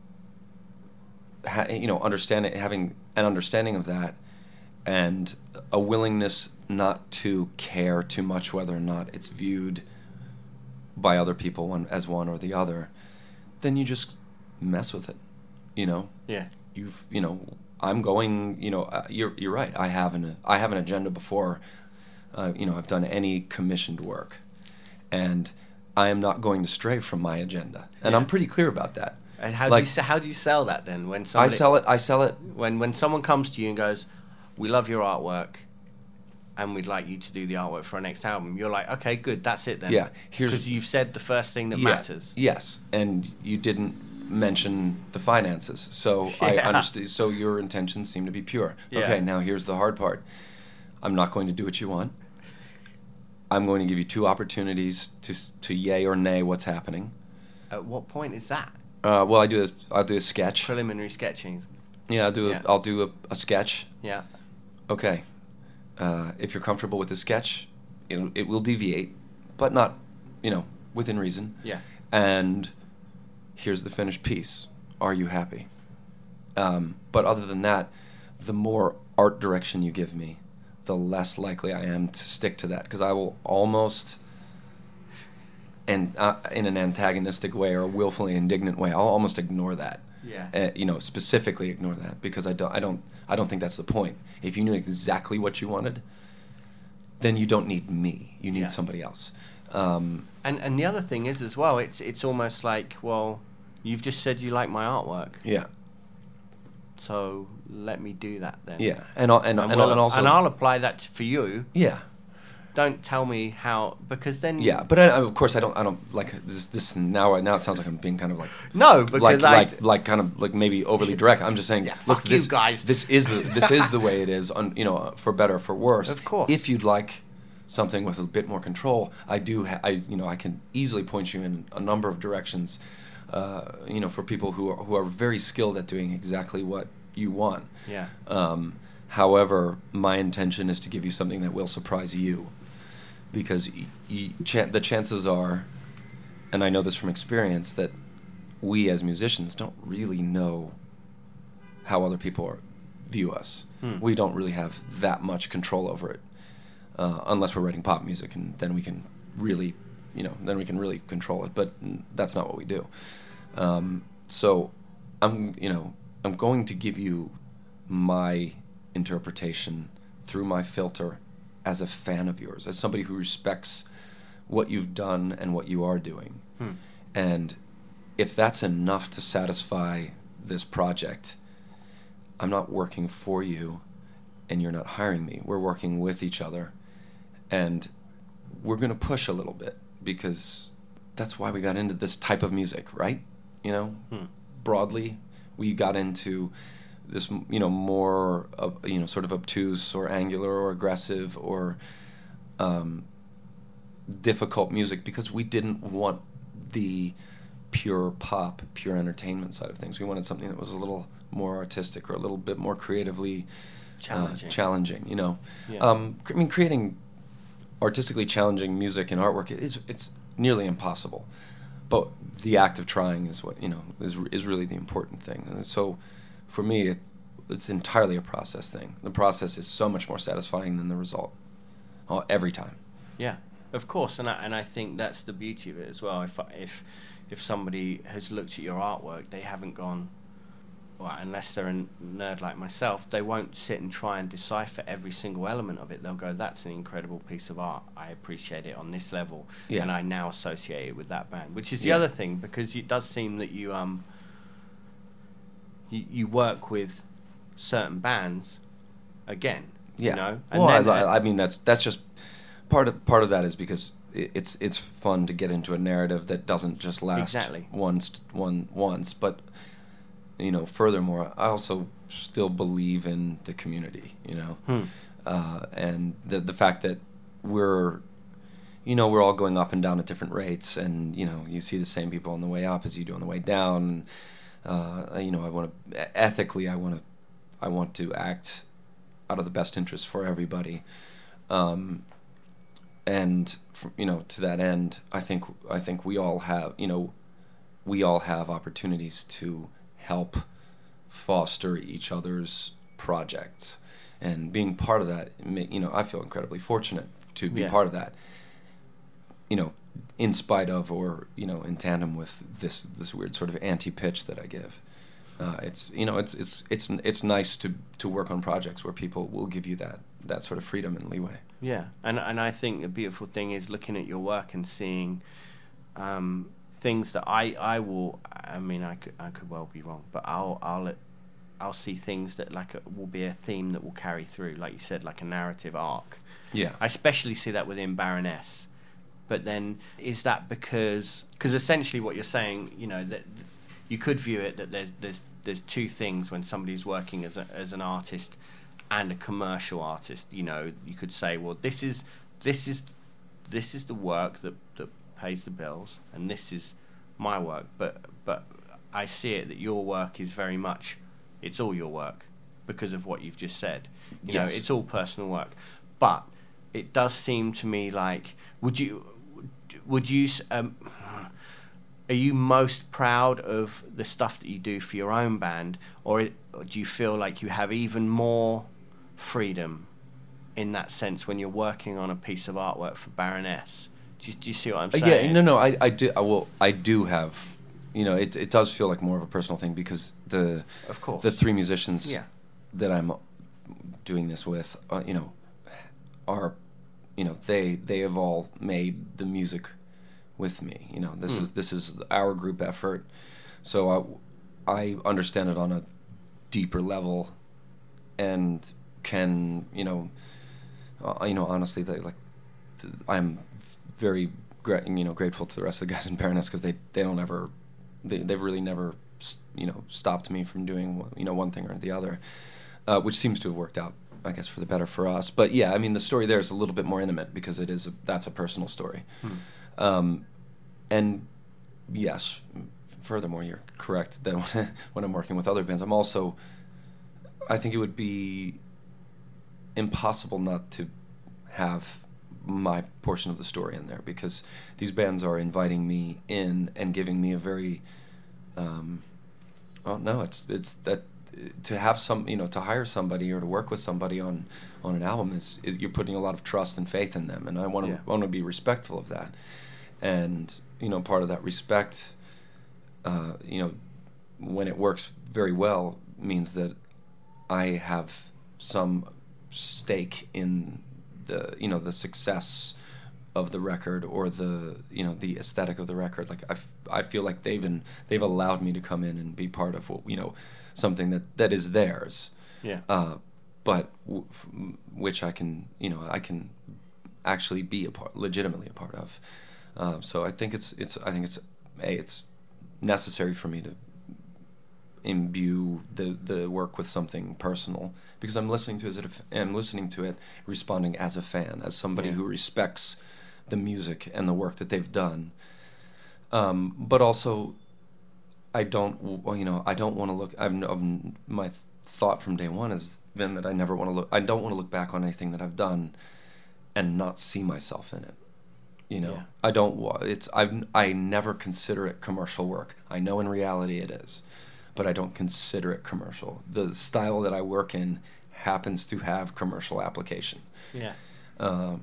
ha, you know, understanding, having an understanding of that, and a willingness not to care too much whether or not it's viewed by other people one, as one or the other, then you just mess with it. You know. Yeah. You've, you know. I'm going, you know, uh, you're you're right. I have an I have an agenda before, uh, you know, I've done any commissioned work, and I am not going to stray from my agenda, and yeah. I'm pretty clear about that. And how like, do you how do you sell that then? When somebody, I sell it, I sell it when when someone comes to you and goes, "We love your artwork, and we'd like you to do the artwork for our next album." You're like, "Okay, good, that's it then." Yeah, because you've said the first thing that yeah, matters. Yes, and you didn't mention the finances, so yeah. I understand. So your intentions seem to be pure. Yeah. Okay, now here's the hard part. I'm not going to do what you want. I'm going to give you two opportunities to to yay or nay what's happening. At what point is that? Uh, well, I do a I'll do a sketch. Preliminary sketching. Yeah, I'll do a, yeah. I'll do a, a sketch. Yeah. Okay. Uh, if you're comfortable with the sketch, it it will deviate, but not, you know, within reason. Yeah. And here's the finished piece. Are you happy? Um, but other than that, the more art direction you give me, the less likely I am to stick to that, because I will almost, and uh, in an antagonistic way or a willfully indignant way, I'll almost ignore that. Yeah. Uh, you know, specifically ignore that, because I don't, I don't, I don't think that's the point. If you knew exactly what you wanted, then you don't need me. You need yeah. somebody else. Um, and and the other thing is as well, it's it's almost like, well, you've just said you like my artwork. Yeah. So let me do that then. Yeah, and I'll, and and, and, we'll, and also and I'll apply that for you. Yeah. don't tell me how, because then yeah. But I, of course, I don't. I don't like this. This now. Now it sounds like I'm being kind of like no, because like I like, like kind of like maybe overly direct. I'm just saying, yeah, look, fuck this, you guys. This is the, this is the way it is. On you know, for better or for worse. Of course. If you'd like something with a bit more control, I do. Ha- I you know I can easily point you in a number of directions. Uh, you know, for people who are, who are very skilled at doing exactly what you want. Yeah. Um, however, my intention is to give you something that will surprise you, because y- y- ch- the chances are, and I know this from experience, that we as musicians don't really know how other people are, view us. Hmm. We don't really have that much control over it, uh, unless we're writing pop music, and then we can really, you know, then we can really control it. But that's not what we do. Um, so, I'm, you know, I'm going to give you my interpretation through my filter as a fan of yours, as somebody who respects what you've done and what you are doing. Hmm. And if that's enough to satisfy this project, I'm not working for you and you're not hiring me. We're working with each other, and we're going to push a little bit, because that's why we got into this type of music, right? You know, hmm. broadly, we got into this, you know, more, uh, you know, sort of obtuse or angular or aggressive or um, difficult music, because we didn't want the pure pop, pure entertainment side of things. We wanted something that was a little more artistic or a little bit more creatively challenging. Uh, challenging, you know. Yeah. Um, I mean, creating artistically challenging music and artwork is it's nearly impossible, but the act of trying is what you know is is really the important thing. And so, for me, it, it's entirely a process thing. The process is so much more satisfying than the result, oh, every time. Yeah, of course, and I, and I think that's the beauty of it as well. If if if somebody has looked at your artwork, they haven't gone, well, unless they're a nerd like myself, they won't sit and try and decipher every single element of it. They'll go, that's an incredible piece of art. I appreciate it on this level, yeah. and I now associate it with that band. Which is the yeah. other thing, because it does seem that you um you, you work with certain bands again. Yeah. You know? And well, then, I, I mean that's that's just part of part of that is because it's it's fun to get into a narrative that doesn't just last exactly. once one once, but. You know, furthermore, I also still believe in the community, you know, hmm. uh, and the the fact that we're, you know, we're all going up and down at different rates, and, you know, you see the same people on the way up as you do on the way down. Uh, you know, I want to, ethically, I want to, I want to act out of the best interest for everybody. Um, and, for, you know, to that end, I think, I think we all have, you know, we all have opportunities to help foster each other's projects, and being part of that, you know, I feel incredibly fortunate to be yeah. part of that, you know, in spite of, or, you know, in tandem with this this weird sort of anti-pitch that I give. Uh, it's, you know, it's it's it's it's nice to to work on projects where people will give you that that sort of freedom and leeway. Yeah, and and I think the beautiful thing is looking at your work and seeing um, things that I, I will, I mean, I could I could well be wrong, but I'll I'll I'll see things that like a, will be a theme that will carry through, like you said, like a narrative arc. Yeah. I especially see that within Baroness. But then, is that because, because essentially what you're saying, you know, that you could view it that there's there's there's two things when somebody's working as a, as an artist and a commercial artist. You know, you could say, well, this is this is this is the work that that pays the bills, and this is my work. But but I see it that your work is very much, it's all your work because of what you've just said. You yes. know, it's all personal work. But it does seem to me like, would you would you um, are you most proud of the stuff that you do for your own band, or, it, or do you feel like you have even more freedom in that sense when you're working on a piece of artwork for Baroness? Do you, do you see what I'm saying? Uh, yeah, no, no, I, I do. I will. I do have. You know, it it does feel like more of a personal thing because the of course the three musicians yeah. that I'm doing this with, uh, you know, are, you know, they they have all made the music with me. You know, this mm. is this is our group effort, so I I understand it on a deeper level, and can you know, uh, you know honestly they like. I'm very gra- you know grateful to the rest of the guys in Baroness because they they don't ever they they've really never you know stopped me from doing you know one thing or the other, uh, which seems to have worked out, I guess, for the better for us. But yeah, I mean, the story there is a little bit more intimate because it is a, that's a personal story. Hmm. Um, and yes, furthermore, you're correct that when, when I'm working with other bands, I'm also, I think it would be impossible not to have my portion of the story in there because these bands are inviting me in and giving me a very, um, well, no, it's it's that. To have some, you know, to hire somebody or to work with somebody on, on an album is, is you're putting a lot of trust and faith in them, and I want to yeah. want to be respectful of that, and you know, part of that respect, uh, you know, when it works very well, means that I have some stake in the, you know, the success of the record or the, you know, the aesthetic of the record. Like I, f- I feel like they've been, they've allowed me to come in and be part of what, you know, something that, that is theirs. Yeah. Uh, but w- f- which I can, you know, I can actually be a part, legitimately a part of. Um, so I think it's, it's, I think it's, a, it's necessary for me to imbue the, the work with something personal because I'm listening to it, as a, I'm listening to it, responding as a fan, as somebody yeah. who respects the music and the work that they've done. Um, but also, I don't, well, you know, I don't want to look. I've, I've my th- thought from day one has been that I never want to look. I don't want to look back on anything that I've done and not see myself in it. You know, yeah. I don't. It's I. I never consider it commercial work. I know in reality it is, but I don't consider it commercial. The style that I work in happens to have commercial application. Yeah. Um,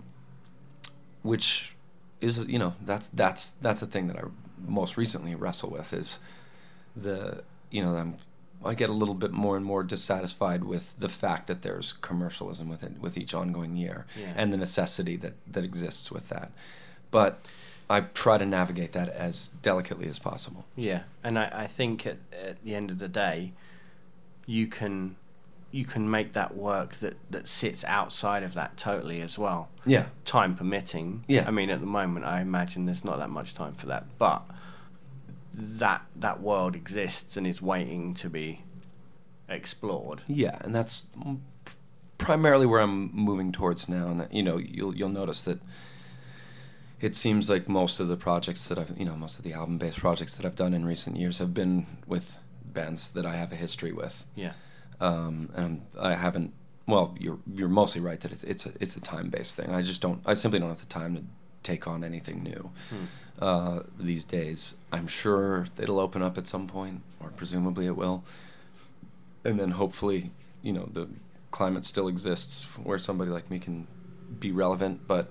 which is, you know, that's that's that's the thing that I most recently wrestle with is the, you know, I'm I get a little bit more and more dissatisfied with the fact that there's commercialism with it with each ongoing year yeah. and the necessity that, that exists with that. But I try to navigate that as delicately as possible. Yeah, and I, I think at, at the end of the day, you can you can make that work that, that sits outside of that totally as well. Yeah. Time permitting. Yeah. I mean, at the moment, I imagine there's not that much time for that, but that that world exists and is waiting to be explored. Yeah, and that's primarily where I'm moving towards now. And that, you know, you'll you'll notice that it seems like most of the projects that I've, you know, most of the album-based projects that I've done in recent years have been with bands that I have a history with. Yeah. Um, and I haven't. Well, you're you're mostly right that it's it's a it's a time-based thing. I just don't. I simply don't have the time to take on anything new hmm. uh, these days. I'm sure it'll open up at some point, or presumably it will. And then hopefully, you know, the climate still exists where somebody like me can be relevant. But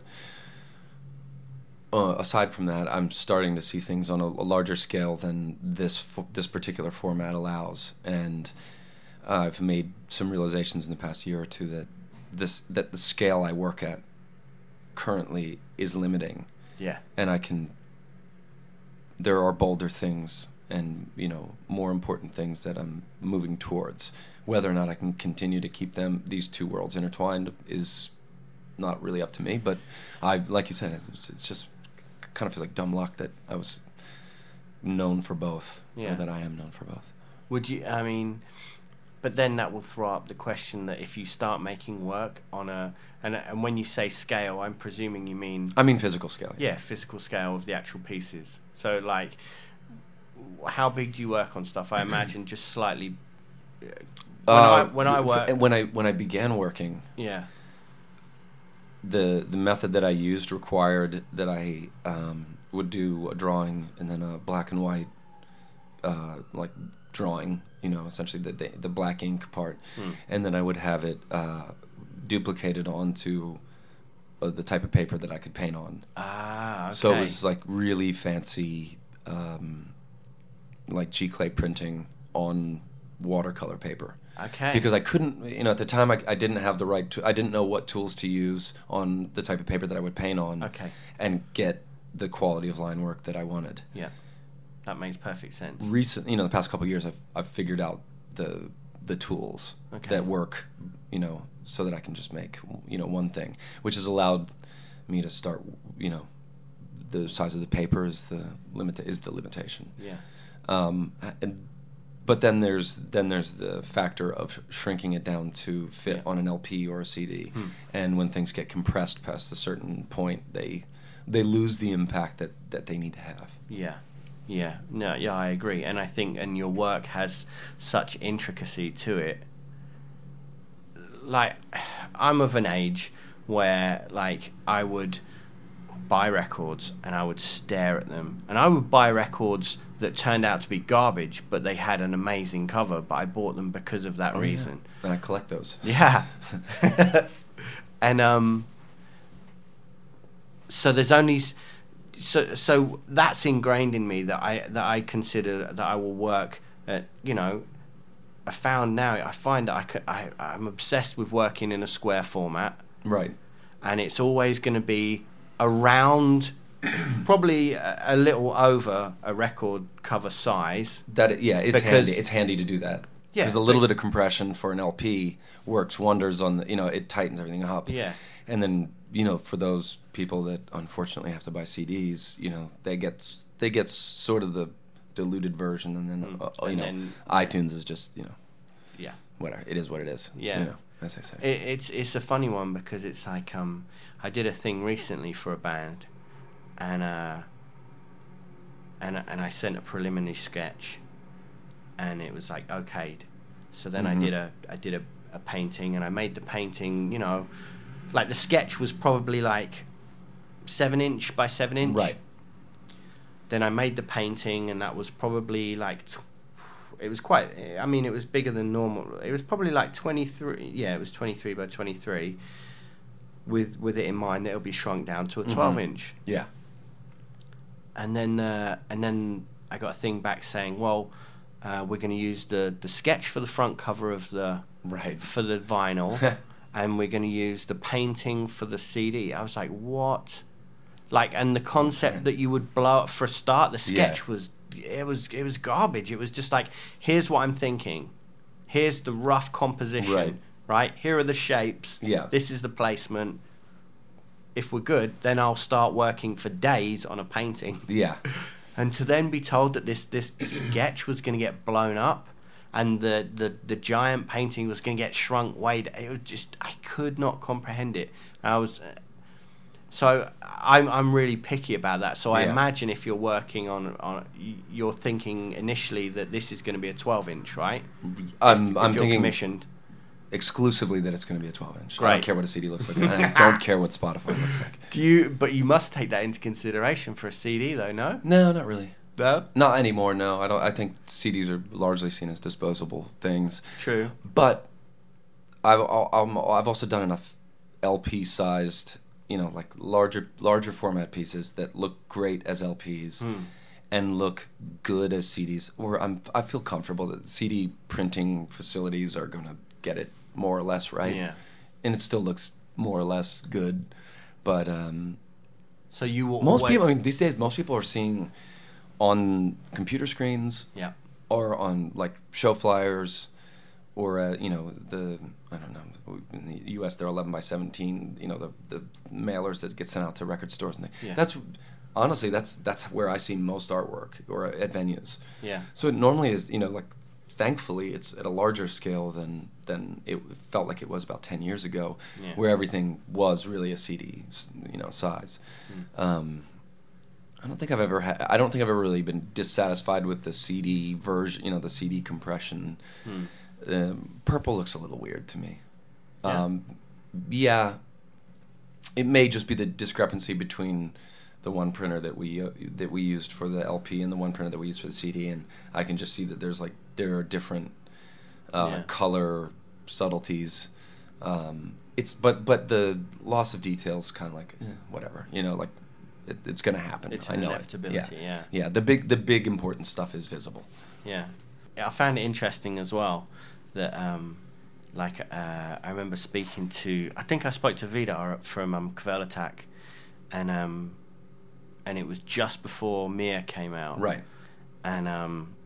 uh, aside from that, I'm starting to see things on a, a larger scale than this fo- this particular format allows. And uh, I've made some realizations in the past year or two that this that the scale I work at currently is limiting. Yeah. And I can. There are bolder things and, you know, more important things that I'm moving towards. Whether or not I can continue to keep them, these two worlds intertwined, is not really up to me. But I, like you said, it's, it's just kind of feels like dumb luck that I was known for both, yeah. or that I am known for both. Would you? I mean, but then that will throw up the question that if you start making work on a, and and when you say scale, I'm presuming you mean. I mean physical scale. Yeah, yeah physical scale of the actual pieces. So like, how big do you work on stuff? I imagine just slightly. When uh, I when I work when I when I began working. Yeah. The the method that I used required that I um, would do a drawing and then a black and white, uh, like drawing, you know, essentially the the, the black ink part, hmm. and then I would have it uh, duplicated onto uh, the type of paper that I could paint on. Ah, okay. So it was like really fancy, um, like G-clay printing on watercolor paper. Okay. Because I couldn't, you know, at the time I, I didn't have the right, to, I didn't know what tools to use on the type of paper that I would paint on. Okay. And get the quality of line work that I wanted. Yeah, that makes perfect sense. Recent, you know, the past couple of years, I've I've figured out the the tools okay. that work, you know, so that I can just make, you know, one thing, which has allowed me to start, you know, the size of the paper is the limit is the limitation. Yeah. Um, and but then there's then there's the factor of shrinking it down to fit Yeah. on an L P or a C D. Hmm. And when things get compressed past a certain point, they they lose the impact that, that they need to have. Yeah. Yeah. No, yeah, I agree. And I think and your work has such intricacy to it. Like, I'm of an age where, like, I would buy records and I would stare at them. And I would buy records that turned out to be garbage, but they had an amazing cover, but I bought them because of that Oh, reason. Yeah. And I collect those. Yeah. And, um... So there's only... So so that's ingrained in me that I that I consider that I will work at, you know, I found now, I find that I could, I, I'm obsessed with working in a square format. Right. And it's always going to be around, probably a, a little over a record cover size. That it- yeah, it's Because- handy. It's handy to do that. Yeah, Because a little but- bit of compression for an L P works wonders on the, you know, it tightens everything up. Yeah. And then, you know, for those people that unfortunately have to buy C Ds, you know, they get s- they get sort of the diluted version, and then uh, you And know, then- iTunes is just, you know, Yeah. whatever. It is what it is. Yeah. You know, as I say. It, it's it's a funny one because it's like um I did a thing recently for a band, and uh and and I sent a preliminary sketch, and it was like okayed. So then Mhm. I did a I did a, a painting, and I made the painting. You know, like the sketch was probably like seven inch by seven inch. Right. Then I made the painting, and that was probably like. Tw- It was quite. I mean, it was bigger than normal. It was probably like twenty-three. Yeah, it was twenty-three by twenty-three. With with it in mind that it'll be shrunk down to a twelve inch. Yeah. And then uh, and then I got a thing back saying, well, uh, we're going to use the the sketch for the front cover of the Right. for the vinyl, and we're going to use the painting for the C D. I was like, what? Like, and the concept Okay. that you would blow up for a start, the sketch Yeah. was. It was it was garbage. It was just like, here's what I'm thinking. Here's the rough composition. Right. Right? Here are the shapes. Yeah. This is the placement. If we're good, then I'll start working for days on a painting. Yeah. And to then be told that this this sketch was going to get blown up, and the, the, the giant painting was going to get shrunk way down, it was just, I could not comprehend it. I was... So I'm I'm really picky about that. So I Yeah. imagine if you're working on on you're thinking initially that this is going to be a twelve inch, right? I'm If I'm you're thinking commissioned. exclusively that it's going to be a twelve inch. I Great. don't care what a C D looks like. And I don't care what Spotify looks like. Do you? But you must take that into consideration for a C D, though. No. No, not really. No. Not anymore. No, I don't. I think C Ds are largely seen as disposable things. True. But I've al- I'm, I've also done enough L P sized, you know, like larger larger format pieces that look great as L Ps Hmm. and look good as C Ds. Where I'm I feel comfortable that C D printing facilities are going to get it more or less right. Yeah. And it still looks more or less good, but um, So you will most always- people. I mean, these days most people are seeing on computer screens Yeah. or on like show flyers, or uh, you know the I don't know in the U S they're eleven by seventeen. You know the the mailers that get sent out to record stores and things. Yeah. That's honestly that's that's where I see most artwork or at venues. Yeah. So it normally is you know like thankfully it's at a larger scale than than it felt like it was about ten years ago, Yeah. where everything was really a C D you know size. Mm. Um, I don't think I've ever had. I don't think I've ever really been dissatisfied with the C D version. You know, the C D compression. Hmm. Um, purple looks a little weird to me. Yeah. Um, yeah. It may just be the discrepancy between the one printer that we uh, that we used for the L P and the one printer that we used for the C D, and I can just see that there's like there are different uh, Yeah. color subtleties. Um, it's but but the loss of details kind of like eh, whatever. You know, like. It, it's going to happen. It's I an know inevitability, it. yeah. Yeah. The big, the big important stuff is visible. Yeah. I found it interesting as well that, um, like, uh, I remember speaking to, I think I spoke to Vidar from um, Kvelertak, and um, and it was just before Mia came out. Right. And um,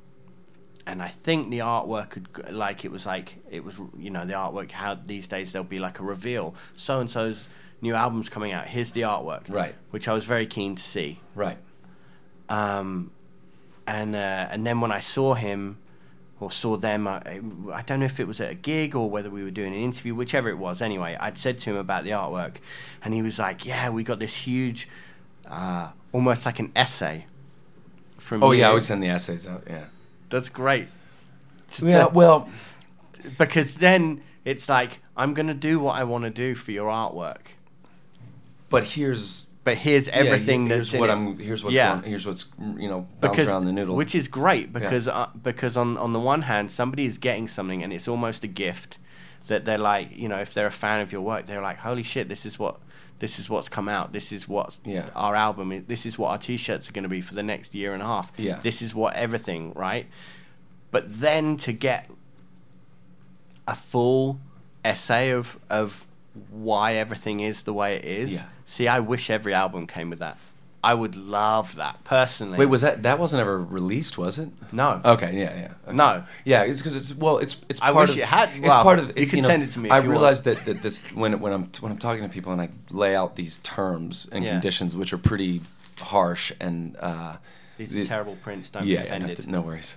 and I think the artwork had, g- like, it was like, it was, you know, the artwork, how these days there'll be like a reveal. So-and-so's new album's coming out. Here's the artwork. Right. Which I was very keen to see. Right. Um, and uh, and then when I saw him, or saw them, I, I don't know if it was at a gig or whether we were doing an interview, whichever it was. Anyway, I'd said to him about the artwork, and he was like, yeah, we got this huge, uh, almost like an essay from Oh, you. yeah, I always send the essays out, yeah. That's great. Yeah, well... Because then it's like, I'm going to do what I want to do for your artwork. But here's... But here's everything yeah, that's here's in what it. I'm. Here's what's Yeah. going, here's what's you know bounced because, around the noodle, which is great because Yeah. uh, because on on the one hand, somebody is getting something and it's almost a gift that they're like, you know, if they're a fan of your work, they're like, holy shit, this is what this is what's come out. This is what's Yeah. our album. is- This is what our t-shirts are going to be for the next year and a half. Yeah. This is what everything, right? But then to get a full essay of of why everything is the way it is. Yeah. See, I wish every album came with that. I would love that personally. Wait, was that that wasn't ever released, was it? No. Okay, yeah, yeah. Okay. No. Yeah, it's because it's well, it's it's. I part wish of, it had- It's well, part of. you can know, send it to me if I you want. realize that, that this when when I'm when I'm talking to people and I lay out these terms and Yeah. conditions which are pretty harsh and. Uh, These the- are terrible prints. Don't yeah, be yeah, offended. no, no worries.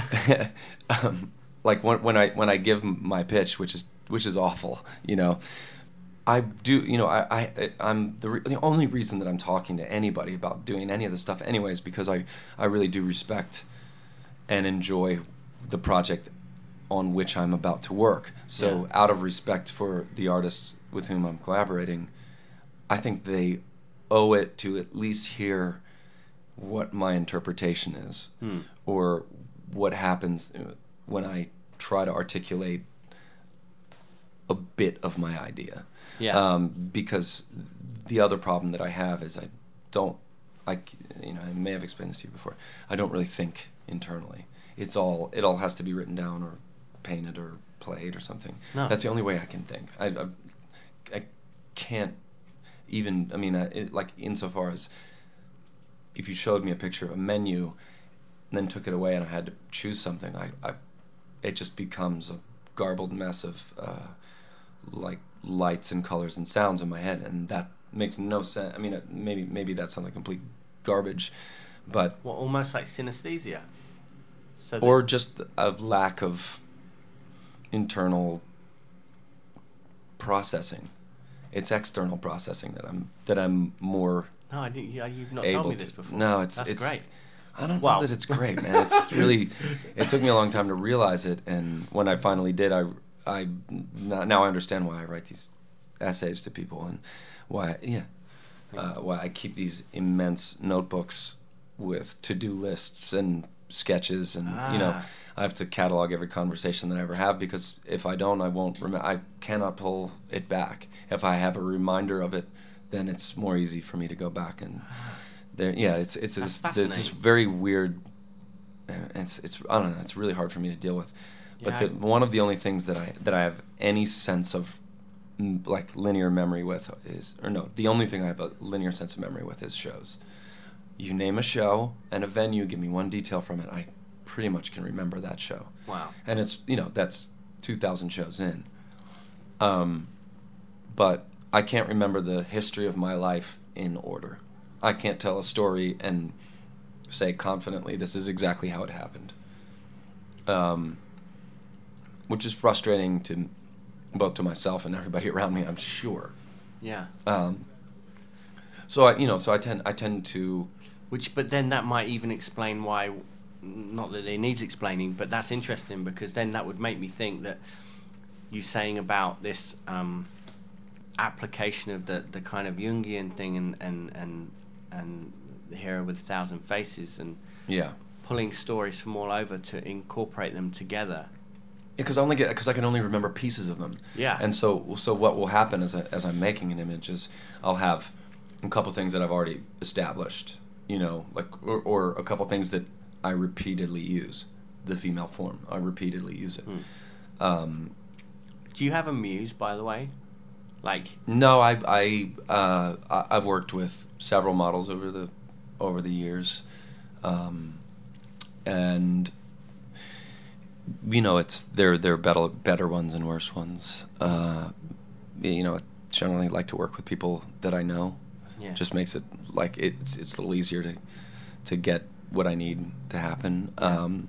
um, like when when I when I give my pitch, which is which is awful, you know. I do, you know, I, I, I'm the, re- the only reason that I'm talking to anybody about doing any of this stuff anyway is because I, I really do respect and enjoy the project on which I'm about to work. So Yeah. out of respect for the artists with whom I'm collaborating, I think they owe it to at least hear what my interpretation is Hmm. or what happens when I try to articulate a bit of my idea. Yeah. Um, because the other problem that I have is I don't, I, you know, I may have explained this to you before. I don't really think internally. It's all, it all has to be written down or painted or played or something. No. That's the only way I can think. I, I, I can't even, I mean, I, it, like insofar as if you showed me a picture of a menu and then took it away and I had to choose something, I, I it just becomes a garbled mess of, uh, like lights and colors and sounds in my head, and that makes no sense. I mean, it, maybe maybe that sounds like complete garbage, but Well, almost like synesthesia. So that- or just a lack of internal processing. It's external processing that I'm that I'm more no, I didn't, yeah, you've not able told me to. this before. No, it's That's it's great. I don't Wow. know that it's great, man. It's really. It took me a long time to realize it, and when I finally did, I, I now I understand why I write these essays to people and why, yeah, uh, why I keep these immense notebooks with to-do lists and sketches, and you know, Ah. I have to catalog every conversation that I ever have because if I don't, I won't remember. I cannot pull it back. If I have a reminder of it, then it's more easy for me to go back and. There, yeah, it's it's That's this, it's this fascinating. very weird. uh, It's it's I don't know. It's really hard for me to deal with. But Yeah, the, I- one of the only things that I that I have any sense of, mm, like linear memory with is, or no, the only thing I have a linear sense of memory with is shows. You name a show and a venue, give me one detail from it, I pretty much can remember that show. Wow. And it's you know that's two thousand shows in. Um, but I can't remember the history of my life in order. I can't tell a story and say confidently this is exactly how it happened, um, which is frustrating to both to myself and everybody around me, I'm sure. Yeah. Um, so I, you know, so I tend I tend to, Which, but then that might even explain why, not that it needs explaining, but that's interesting because then that would make me think that you saying about this um, application of the, the kind of Jungian thing and, and, and, and the hero with a thousand faces and yeah, pulling stories from all over to incorporate them together. because I only get because I can only remember pieces of them. Yeah. And so so what will happen as I, as I'm making an image is I'll have a couple things that I've already established, you know, like or, or a couple things that I repeatedly use. The female form, I repeatedly use it. Hmm. Um, Do you have a muse, by the way? Like, no, I I uh, I- I've worked with several models over the over the years, um, and you know it's there there are better better ones and worse ones. Uh, you know, generally like to work with people that I know. Yeah. Just makes it like it's it's a little easier to to get what I need to happen. Um,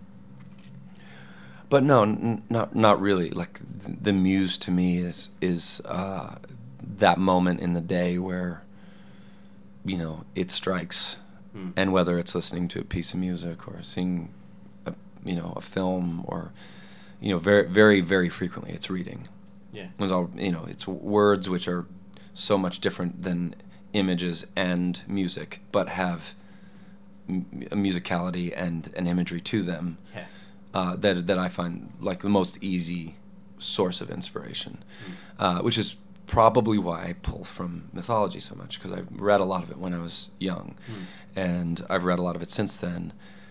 but no, n- not not really. Like th- the muse to me is is uh, that moment in the day where, you know, it strikes, mm. and whether it's listening to a piece of music or seeing, a, you know, a film or, you know, very very very frequently it's reading. Yeah. It's all, you know, it's words which are so much different than images and music, but have m- a musicality and an imagery to them. Yeah. Uh, that that I find like the most easy source of inspiration, mm. uh, which is probably why I pull from mythology so much, because I read a lot of it when I was young, mm. and I've read a lot of it since then.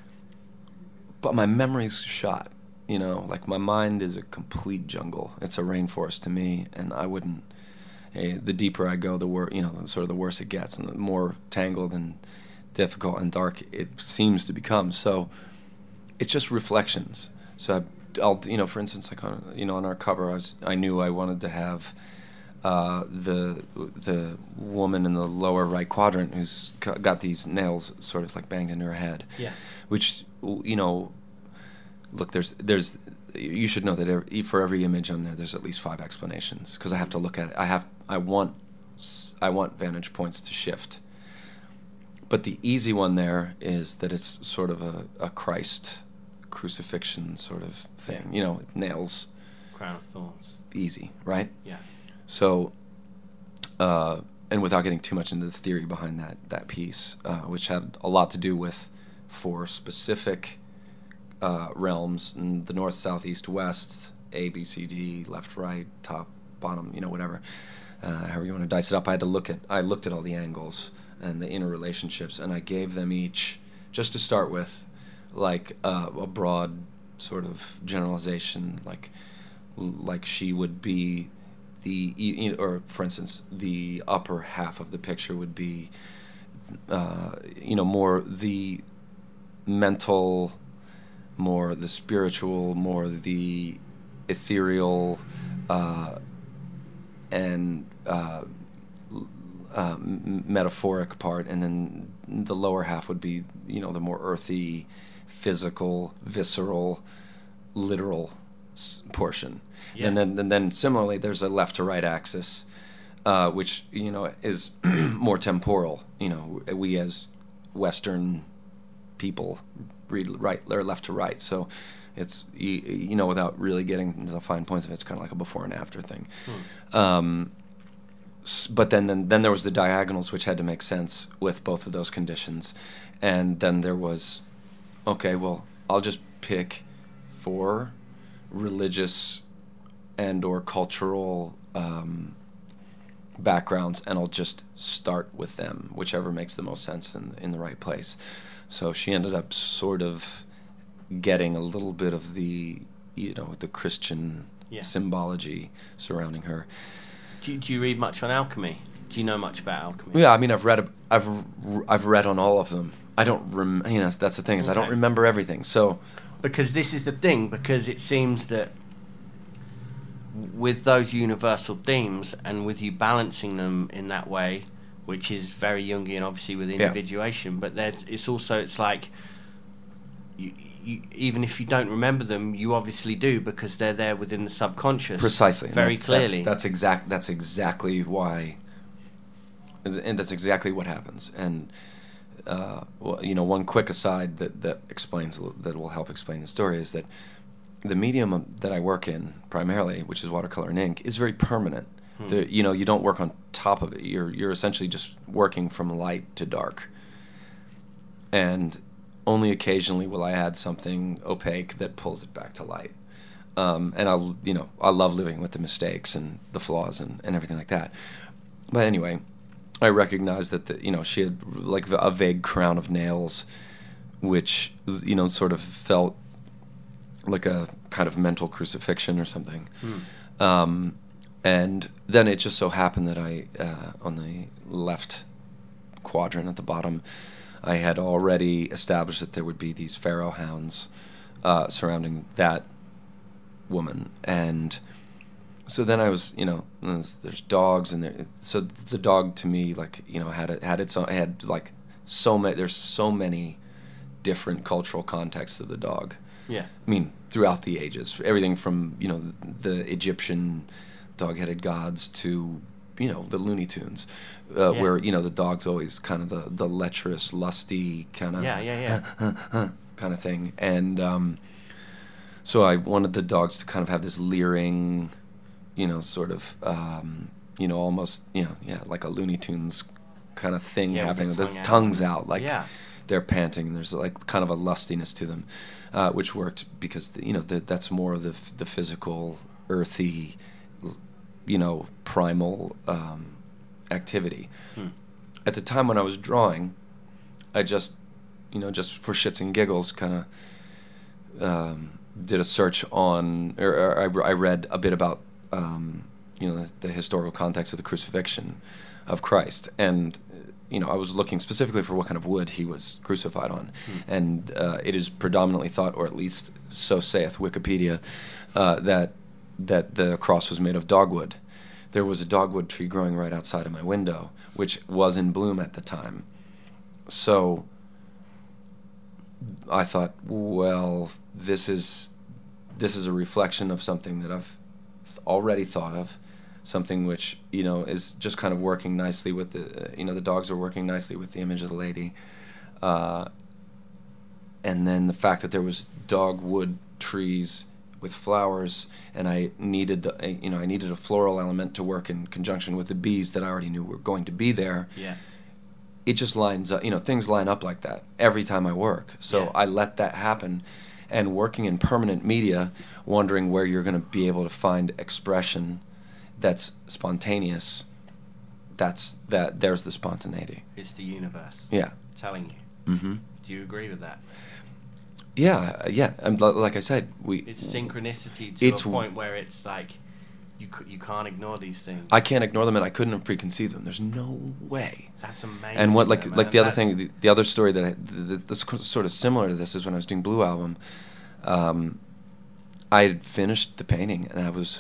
But my memory's shot, you know, like my mind is a complete jungle. It's a rainforest to me, and I wouldn't. Hey, the deeper I go, the worse, you know, the, sort of the worse it gets, and the more tangled and difficult and dark it seems to become. So it's just reflections. So I, I'll, you know, for instance, like on, you know, on our cover, I was, I knew I wanted to have uh, the the woman in the lower right quadrant who's got these nails sort of like banged into her head. Yeah. Which, you know, look, there's there's. You should know that every, for every image on there, there's at least five explanations, because I have to look at it. I have, I want, I want vantage points to shift. But the easy one there is that it's sort of a, a Christ crucifixion sort of thing. You know, nails. Crown of thorns. Easy, right? Yeah. So, uh, and without getting too much into the theory behind that that piece, uh, which had a lot to do with for specific. Uh, realms, in the north, south, east, west, A, B, C, D, left, right, top, bottom, you know, whatever. Uh, however you want to dice it up. I had to look at, I looked at all the angles and the interrelationships, and I gave them each, just to start with, like uh, a broad sort of generalization, like like she would be the, you know, or for instance, the upper half of the picture would be, uh, you know, more the mental, more the spiritual, more the ethereal, uh, and uh, uh, metaphoric part, and then the lower half would be, you know, the more earthy, physical, visceral, literal s- portion. Yeah. And then, and then similarly, there's a left to right axis, uh, which, you know, is more temporal. You know, we as Western people read right or left to right, so it's, you, you know, without really getting into the fine points of it, it's kind of like a before and after thing. Hmm. Um, but then, then then there was the diagonals, which had to make sense with both of those conditions, and then there was, okay, well, I'll just pick four religious and or cultural um, backgrounds, and I'll just start with them, whichever makes the most sense in in the right place. So she ended up sort of getting a little bit of the, you know, the Christian yeah. symbology surrounding her. Do you, do you read much on alchemy? Do you know much about alchemy? Yeah, I mean, I've read, I've, I've read on all of them. I don't, rem- you know, that's the thing is okay. I don't remember everything. So, because this is the thing, because it seems that with those universal themes and with you balancing them in that way, which is very Jungian, obviously, with individuation, yeah. but there's, it's also, it's like, you, you, even if you don't remember them, you obviously do, because they're there within the subconscious. Precisely. Very that's, clearly. That's, that's, exact, that's exactly why, and that's exactly what happens. And, uh, well, you know, one quick aside that, that explains, that will help explain the story is that the medium that I work in, primarily, which is watercolor and ink, is very permanent. Hmm. The, you know, you don't work on top of it. You're you're essentially just working from light to dark. And only occasionally will I add something opaque that pulls it back to light. Um, and I, you know, I love living with the mistakes and the flaws and, and everything like that. But anyway, I recognized that the, you know, she had like a vague crown of nails, which, you know, sort of felt like a kind of mental crucifixion or something. Hmm. Um, And then it just so happened that I, uh, on the left quadrant at the bottom, I had already established that there would be these pharaoh hounds uh, surrounding that woman. And so then I was, you know, there's, there's dogs, and there, so the dog to me, like, you know, had a, had its own, had like so many. There's so many different cultural contexts of the dog. Yeah. I mean, throughout the ages, everything from, you know, the Egyptian dog-headed gods to, you know, the Looney Tunes, uh, Yeah. where, you know, the dog's always kind of the, the lecherous, lusty kind of Yeah, yeah, yeah. kind of thing. And um, so I wanted the dogs to kind of have this leering, you know, sort of, um, you know, almost, you know, yeah, like a Looney Tunes kind of thing Yeah, with happening. the The tongue out. tongue's out, like Yeah. they're panting, and there's like kind of a lustiness to them, uh, which worked because, the, you know, the, that's more of the, f- the physical, earthy, you know, primal um, activity. Hmm. At the time when I was drawing, I just, you know, just for shits and giggles, kind of um, did a search on, or, or I, I read a bit about, um, you know, the, the historical context of the crucifixion of Christ, and you know, I was looking specifically for what kind of wood he was crucified on, hmm. and uh, it is predominantly thought, or at least so saith Wikipedia, uh, that that the cross was made of dogwood. There was a dogwood tree growing right outside of my window, which was in bloom at the time. So I thought, well, this is this is a reflection of something that I've already thought of, something which, you know, is just kind of working nicely with the, uh, you know, the dogs are working nicely with the image of the lady. Uh, and then the fact that there was dogwood trees with flowers, and I needed the, uh, you know, I needed a floral element to work in conjunction with the bees that I already knew were going to be there. Yeah. It just lines up, you know, things line up like that every time I work. So Yeah. I let that happen. And working in permanent media, wondering where you're going to be able to find expression that's spontaneous, that's that there's the spontaneity. It's the universe. Yeah. Telling you. Mm-hmm. Do you agree with that? Yeah, uh, yeah. And li- like I said, we. It's synchronicity to It's a point where it's like you c- you can't ignore these things. I can't ignore them, and I couldn't have preconceived them. There's no way. That's amazing. And what, like, though, like man. the other That's- thing, the, the other story that I, the, the, this sort of similar to this is when I was doing Blue Album, um, I had finished the painting, and I was,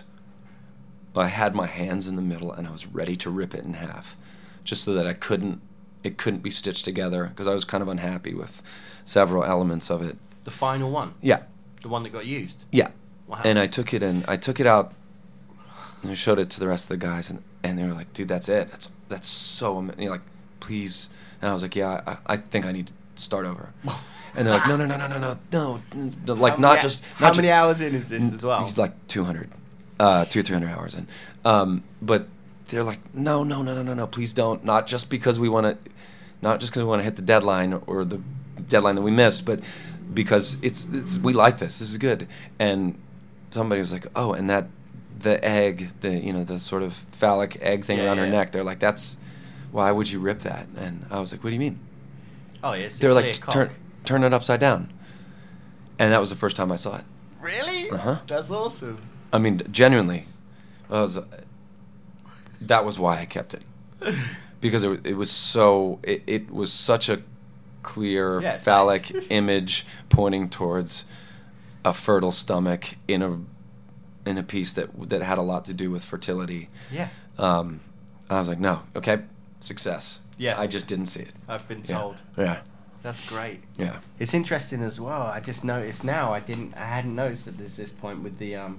I had my hands in the middle, and I was ready to rip it in half, just so that I couldn't, it couldn't be stitched together, because I was kind of unhappy with several elements of it. The final one. Yeah. The one that got used. Yeah. Wow. And I took it and I took it out, and I showed it to the rest of the guys, and, and they were like, "Dude, that's it. That's that's so amazing." You know, like, please. And I was like, "Yeah, I, I think I need to start over." And they're like, "No, no, no, no, no, no, no, no." Like, How not many- just. How not many ju- hours in is this as well? He's like two hundred, uh, two three hundred hours in. Um, but they're like, "No, no, no, no, no, no. Please don't. Not just because we want to, not just because we want to hit the deadline or the deadline that we missed, but." Because it's, it's we like this. This is good. And somebody was like, "Oh, and that the egg, the you know the sort of phallic egg thing Yeah, around her yeah. neck." They're like, "That's why would you rip that?" And I was like, "What do you mean?" Oh, yeah, it's a They're clear like, cock. "Turn turn it upside down." And that was the first time I saw it. Really? Uh-huh. That's awesome. I mean, genuinely, I was, that was why I kept it, because it, it was so it, it was such a clear Yeah, it's phallic image pointing towards a fertile stomach in a in a piece that that had a lot to do with fertility. Yeah. Um, I was like, no, okay, success. Yeah. I just didn't see it. I've been Yeah. told. Yeah. That's great. Yeah. It's interesting as well. I just noticed now. I didn't. I hadn't noticed that there's this point with the um.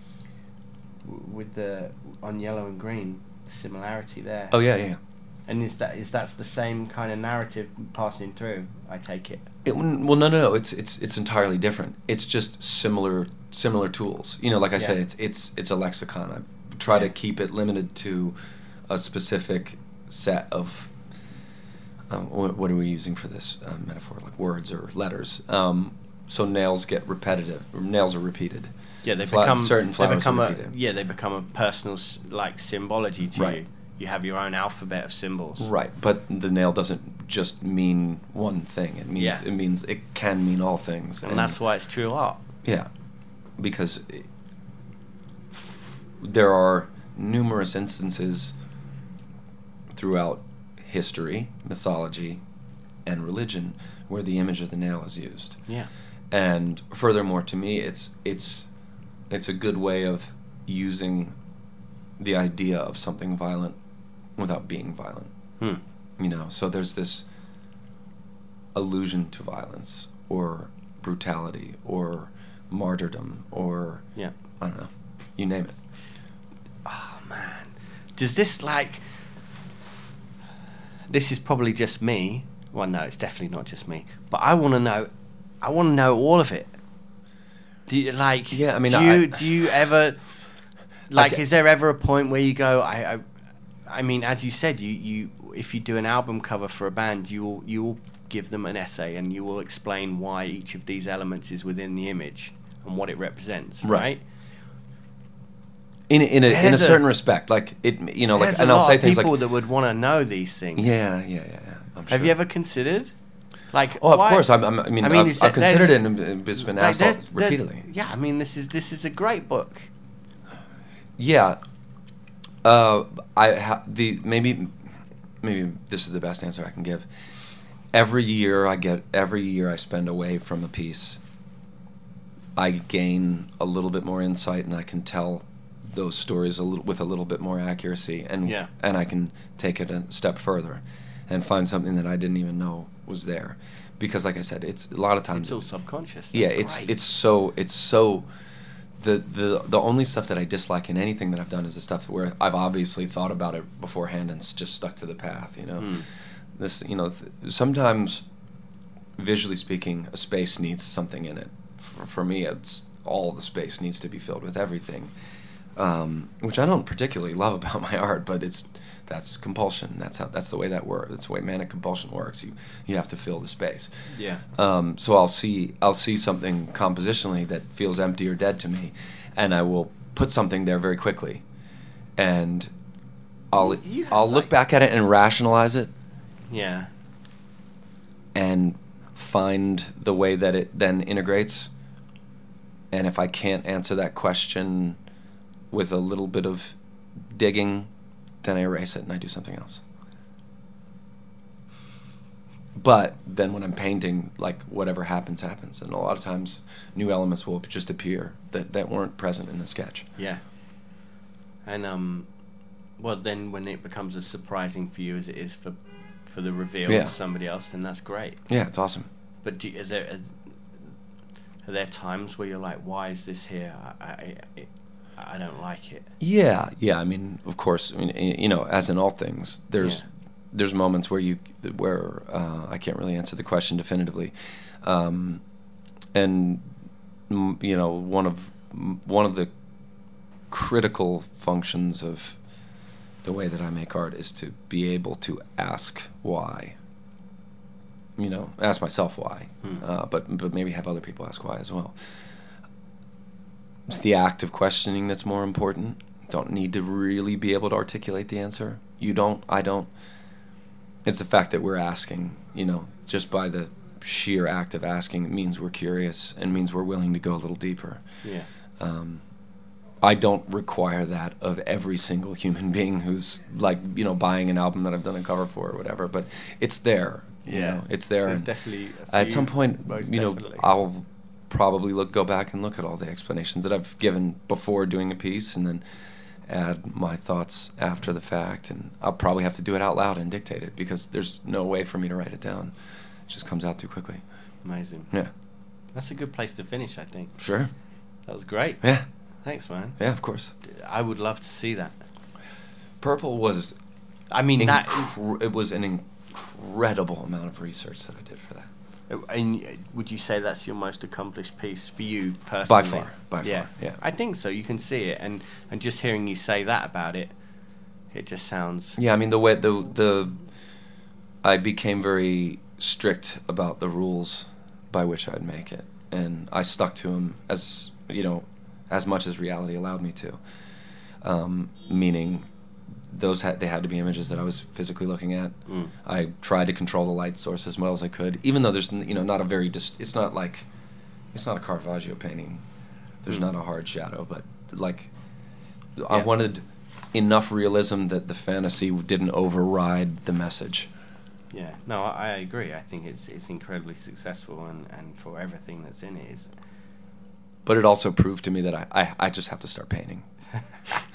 w- With the on yellow and green similarity there. Oh yeah, yeah. And is that is that's the same kind of narrative passing through? I take it. It, well, no, no, no. It's it's it's entirely different. It's just similar similar tools. You know, like I said, Yeah. it's it's it's a lexicon. I try to Yeah. keep it limited to a specific set of. Um, what, what are we using for this uh, metaphor? Like words or letters. Um, so nails get repetitive. Or nails are repeated. Yeah, they Fla- become certain they flowers become are a repeated. yeah they become a personal s- like symbology to Right. you. You have your own alphabet of symbols. Right, but the nail doesn't just mean one thing. It means Yeah. it means it can mean all things, And that's why it's true art. Yeah, because it, f- there are numerous instances throughout history, mythology, and religion where the image of the nail is used. Yeah. And furthermore, to me, it's it's it's a good way of using the idea of something violent without being violent. Hmm. You know, so there's this allusion to violence or brutality or martyrdom or yeah, I don't know, you name it. Oh man, does this like? This is probably just me. Well, no, it's definitely not just me. But I want to know. I want to know all of it. Do you like? Yeah, I mean, do I, you do you ever like? I, is there ever a point where you go? I, I, I mean, as you said, you, you if you do an album cover for a band, you will you will give them an essay and you will explain why each of these elements is within the image and what it represents, right? right? In in a in a certain a, respect, like it, you know, like, and I'll say things like people that would want to know these things. Yeah, yeah, yeah. yeah I'm Have sure. you ever considered? Like, oh, of why? course. I'm, I'm, I mean, I mean, I've, I've considered it, and it's been asked like, repeatedly. Yeah, I mean, this is this is a great book. Yeah, uh, I ha- the maybe maybe this is the best answer I can give. Every year I get every year I spend away from a piece, I gain a little bit more insight, and I can tell those stories a little with a little bit more accuracy, and yeah. and I can take it a step further, and find something that I didn't even know was there, because like I said, it's a lot of times it's all subconscious. That's yeah, it's great. it's so it's so the the the only stuff that I dislike in anything that I've done is the stuff where I've obviously thought about it beforehand and it's just stuck to the path. You know, mm. this you know th- sometimes visually speaking, a space needs something in it. For, for me, it's all the space needs to be filled with everything, um, which I don't particularly love about my art, but it's. That's compulsion. That's how. That's the way that works. That's the way manic compulsion works. You you have to fill the space. Yeah. Um, so I'll see I'll see something compositionally that feels empty or dead to me, and I will put something there very quickly, and I'll You have, I'll look like- back at it and rationalize it, Yeah. and find the way that it then integrates. And if I can't answer that question with a little bit of digging, then I erase it and I do something else. But then when I'm painting, like, whatever happens, happens. And a lot of times new elements will just appear that, that weren't present in the sketch. Yeah. And, um, well, then when it becomes as surprising for you as it is for for the reveal Yeah. to somebody else, then that's great. Yeah, it's awesome. But do, is there, is, are there times where you're like, why is this here? I, I, I, I don't like it. Yeah, yeah. I mean, of course, I mean, y- you know, as in all things, there's Yeah. there's moments where you where uh, I can't really answer the question definitively, um, and mm, you know, one of m- one of the critical functions of the way that I make art is to be able to ask why. You know, ask myself why, Hmm. uh, but but maybe have other people ask why as well. It's the act of questioning that's more important. Don't need to really be able to articulate the answer. You don't, I don't. It's the fact that we're asking, you know, just by the sheer act of asking, it means we're curious and means we're willing to go a little deeper. Yeah. Um, I don't require that of every single human being who's, like, you know, buying an album that I've done a cover for or whatever, but it's there. You Yeah. know, it's there. There's and definitely a at few, some point, most you know, definitely. I'll probably look go back and look at all the explanations that I've given before doing a piece, and then add my thoughts after the fact, and I'll probably have to do it out loud and dictate it because there's no way for me to write it down. It just comes out too quickly. Amazing. Yeah. That's a good place to finish, I think. Sure. That was great. Yeah. Thanks, man. Yeah, of course. I would love to see that. Purple was I mean, that. incre- it was an incredible amount of research that I did for that. And would you say that's your most accomplished piece for you personally? By far, by yeah. far, yeah. I think so. You can see it, and and just hearing you say that about it, it just sounds. Yeah, I mean the way the the I became very strict about the rules by which I'd make it, and I stuck to them as you know, as much as reality allowed me to. Um, meaning, those had they had to be images that I was physically looking at. Mm. I tried to control the light source as well as I could, even though there's n- you know not a very dis- it's not like it's not a Caravaggio painting. There's Mm. not a hard shadow, but like Yeah. I wanted enough realism that the fantasy didn't override the message. Yeah. No, I, I agree. I think it's it's incredibly successful, and, and for everything that's in it is. But it also proved to me that I, I, I just have to start painting.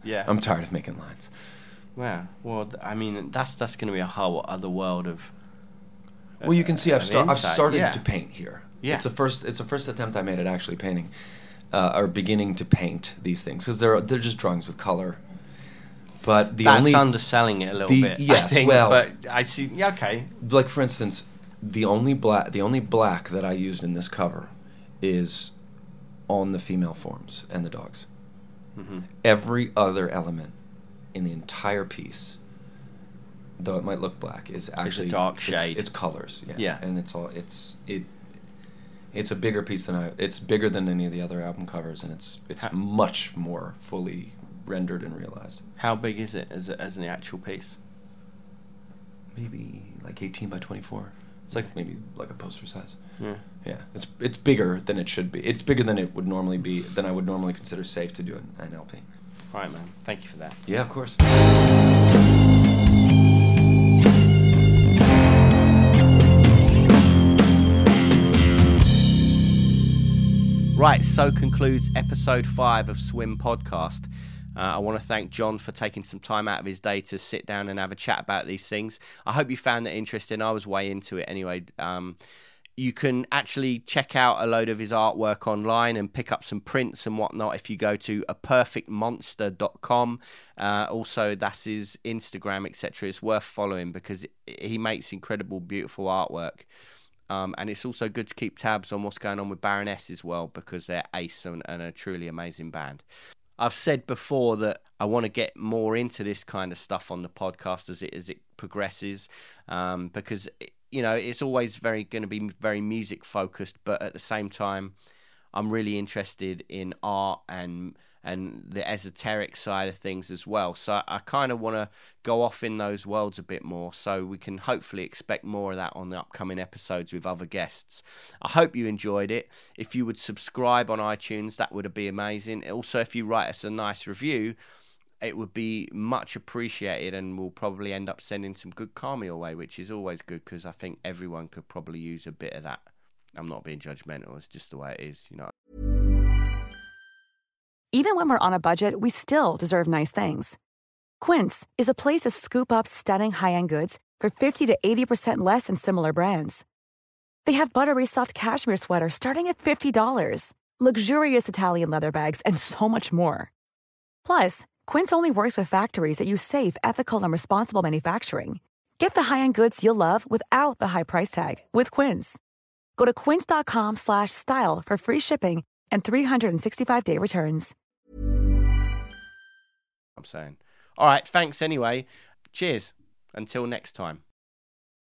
Yeah. I'm tired of making lines. Yeah. Well, th- I mean, that's that's going to be a whole other world of. Uh, Well, you can see I've, of start, I've insight. started Yeah. to paint here. Yeah. It's a first. It's a first attempt I made at actually painting, uh, or beginning to paint these things because they're they're just drawings with color. But the That's only underselling it a little the- bit. I yes, think, well- but I see. Yeah, okay. like for instance, the only black the only black that I used in this cover is on the female forms and the dogs. Mm-hmm. Every other element in the entire piece, though it might look black, is actually dark it's- shade. It's, colors, yeah. Yeah. And it's all it's it. It's a bigger piece than I. It's bigger than any of the other album covers, and it's it's Ha- much more fully rendered and realized. How big is it as a, as an actual piece? Maybe like eighteen by twenty-four. It's like maybe like a poster size. Yeah. Yeah, it's it's bigger than it should be. It's bigger than it would normally be. Than I would normally consider safe to do an, an L P. All right, man. Thank you for that. Yeah, of course. Right, so concludes episode five of Swim Podcast. Uh, I want to thank John for taking some time out of his day to sit down and have a chat about these things. I hope you found it interesting. I was way into it anyway. Um, you can actually check out a load of his artwork online and pick up some prints and whatnot if you go to a perfect monster dot com. Uh, also, that's his Instagram, et cetera. It's worth following because he makes incredible, beautiful artwork. Um, and it's also good to keep tabs on what's going on with Baroness as well because they're ace and, and a truly amazing band. I've said before that I want to get more into this kind of stuff on the podcast as it as it progresses, um, because you know it's always very going to be very music focused, but at the same time, I'm really interested in art and and the esoteric side of things as well. So I kind of want to go off in those worlds a bit more, so we can hopefully expect more of that on the upcoming episodes with other guests. I hope you enjoyed it. If you would subscribe on iTunes, that would be amazing. Also, if you write us a nice review, it would be much appreciated, and we'll probably end up sending some good karma your way, which is always good because I think everyone could probably use a bit of that. I'm not being judgmental, it's just the way it is, you know. Even when we're on a budget, we still deserve nice things. Quince is a place to scoop up stunning high-end goods for fifty to eighty percent less than similar brands. They have buttery soft cashmere sweaters starting at fifty dollars, luxurious Italian leather bags, and so much more. Plus, Quince only works with factories that use safe, ethical, and responsible manufacturing. Get the high-end goods you'll love without the high price tag with Quince. Go to quince.com slash style for free shipping and three sixty-five day returns. I'm saying. All right, thanks anyway. Cheers. Until next time.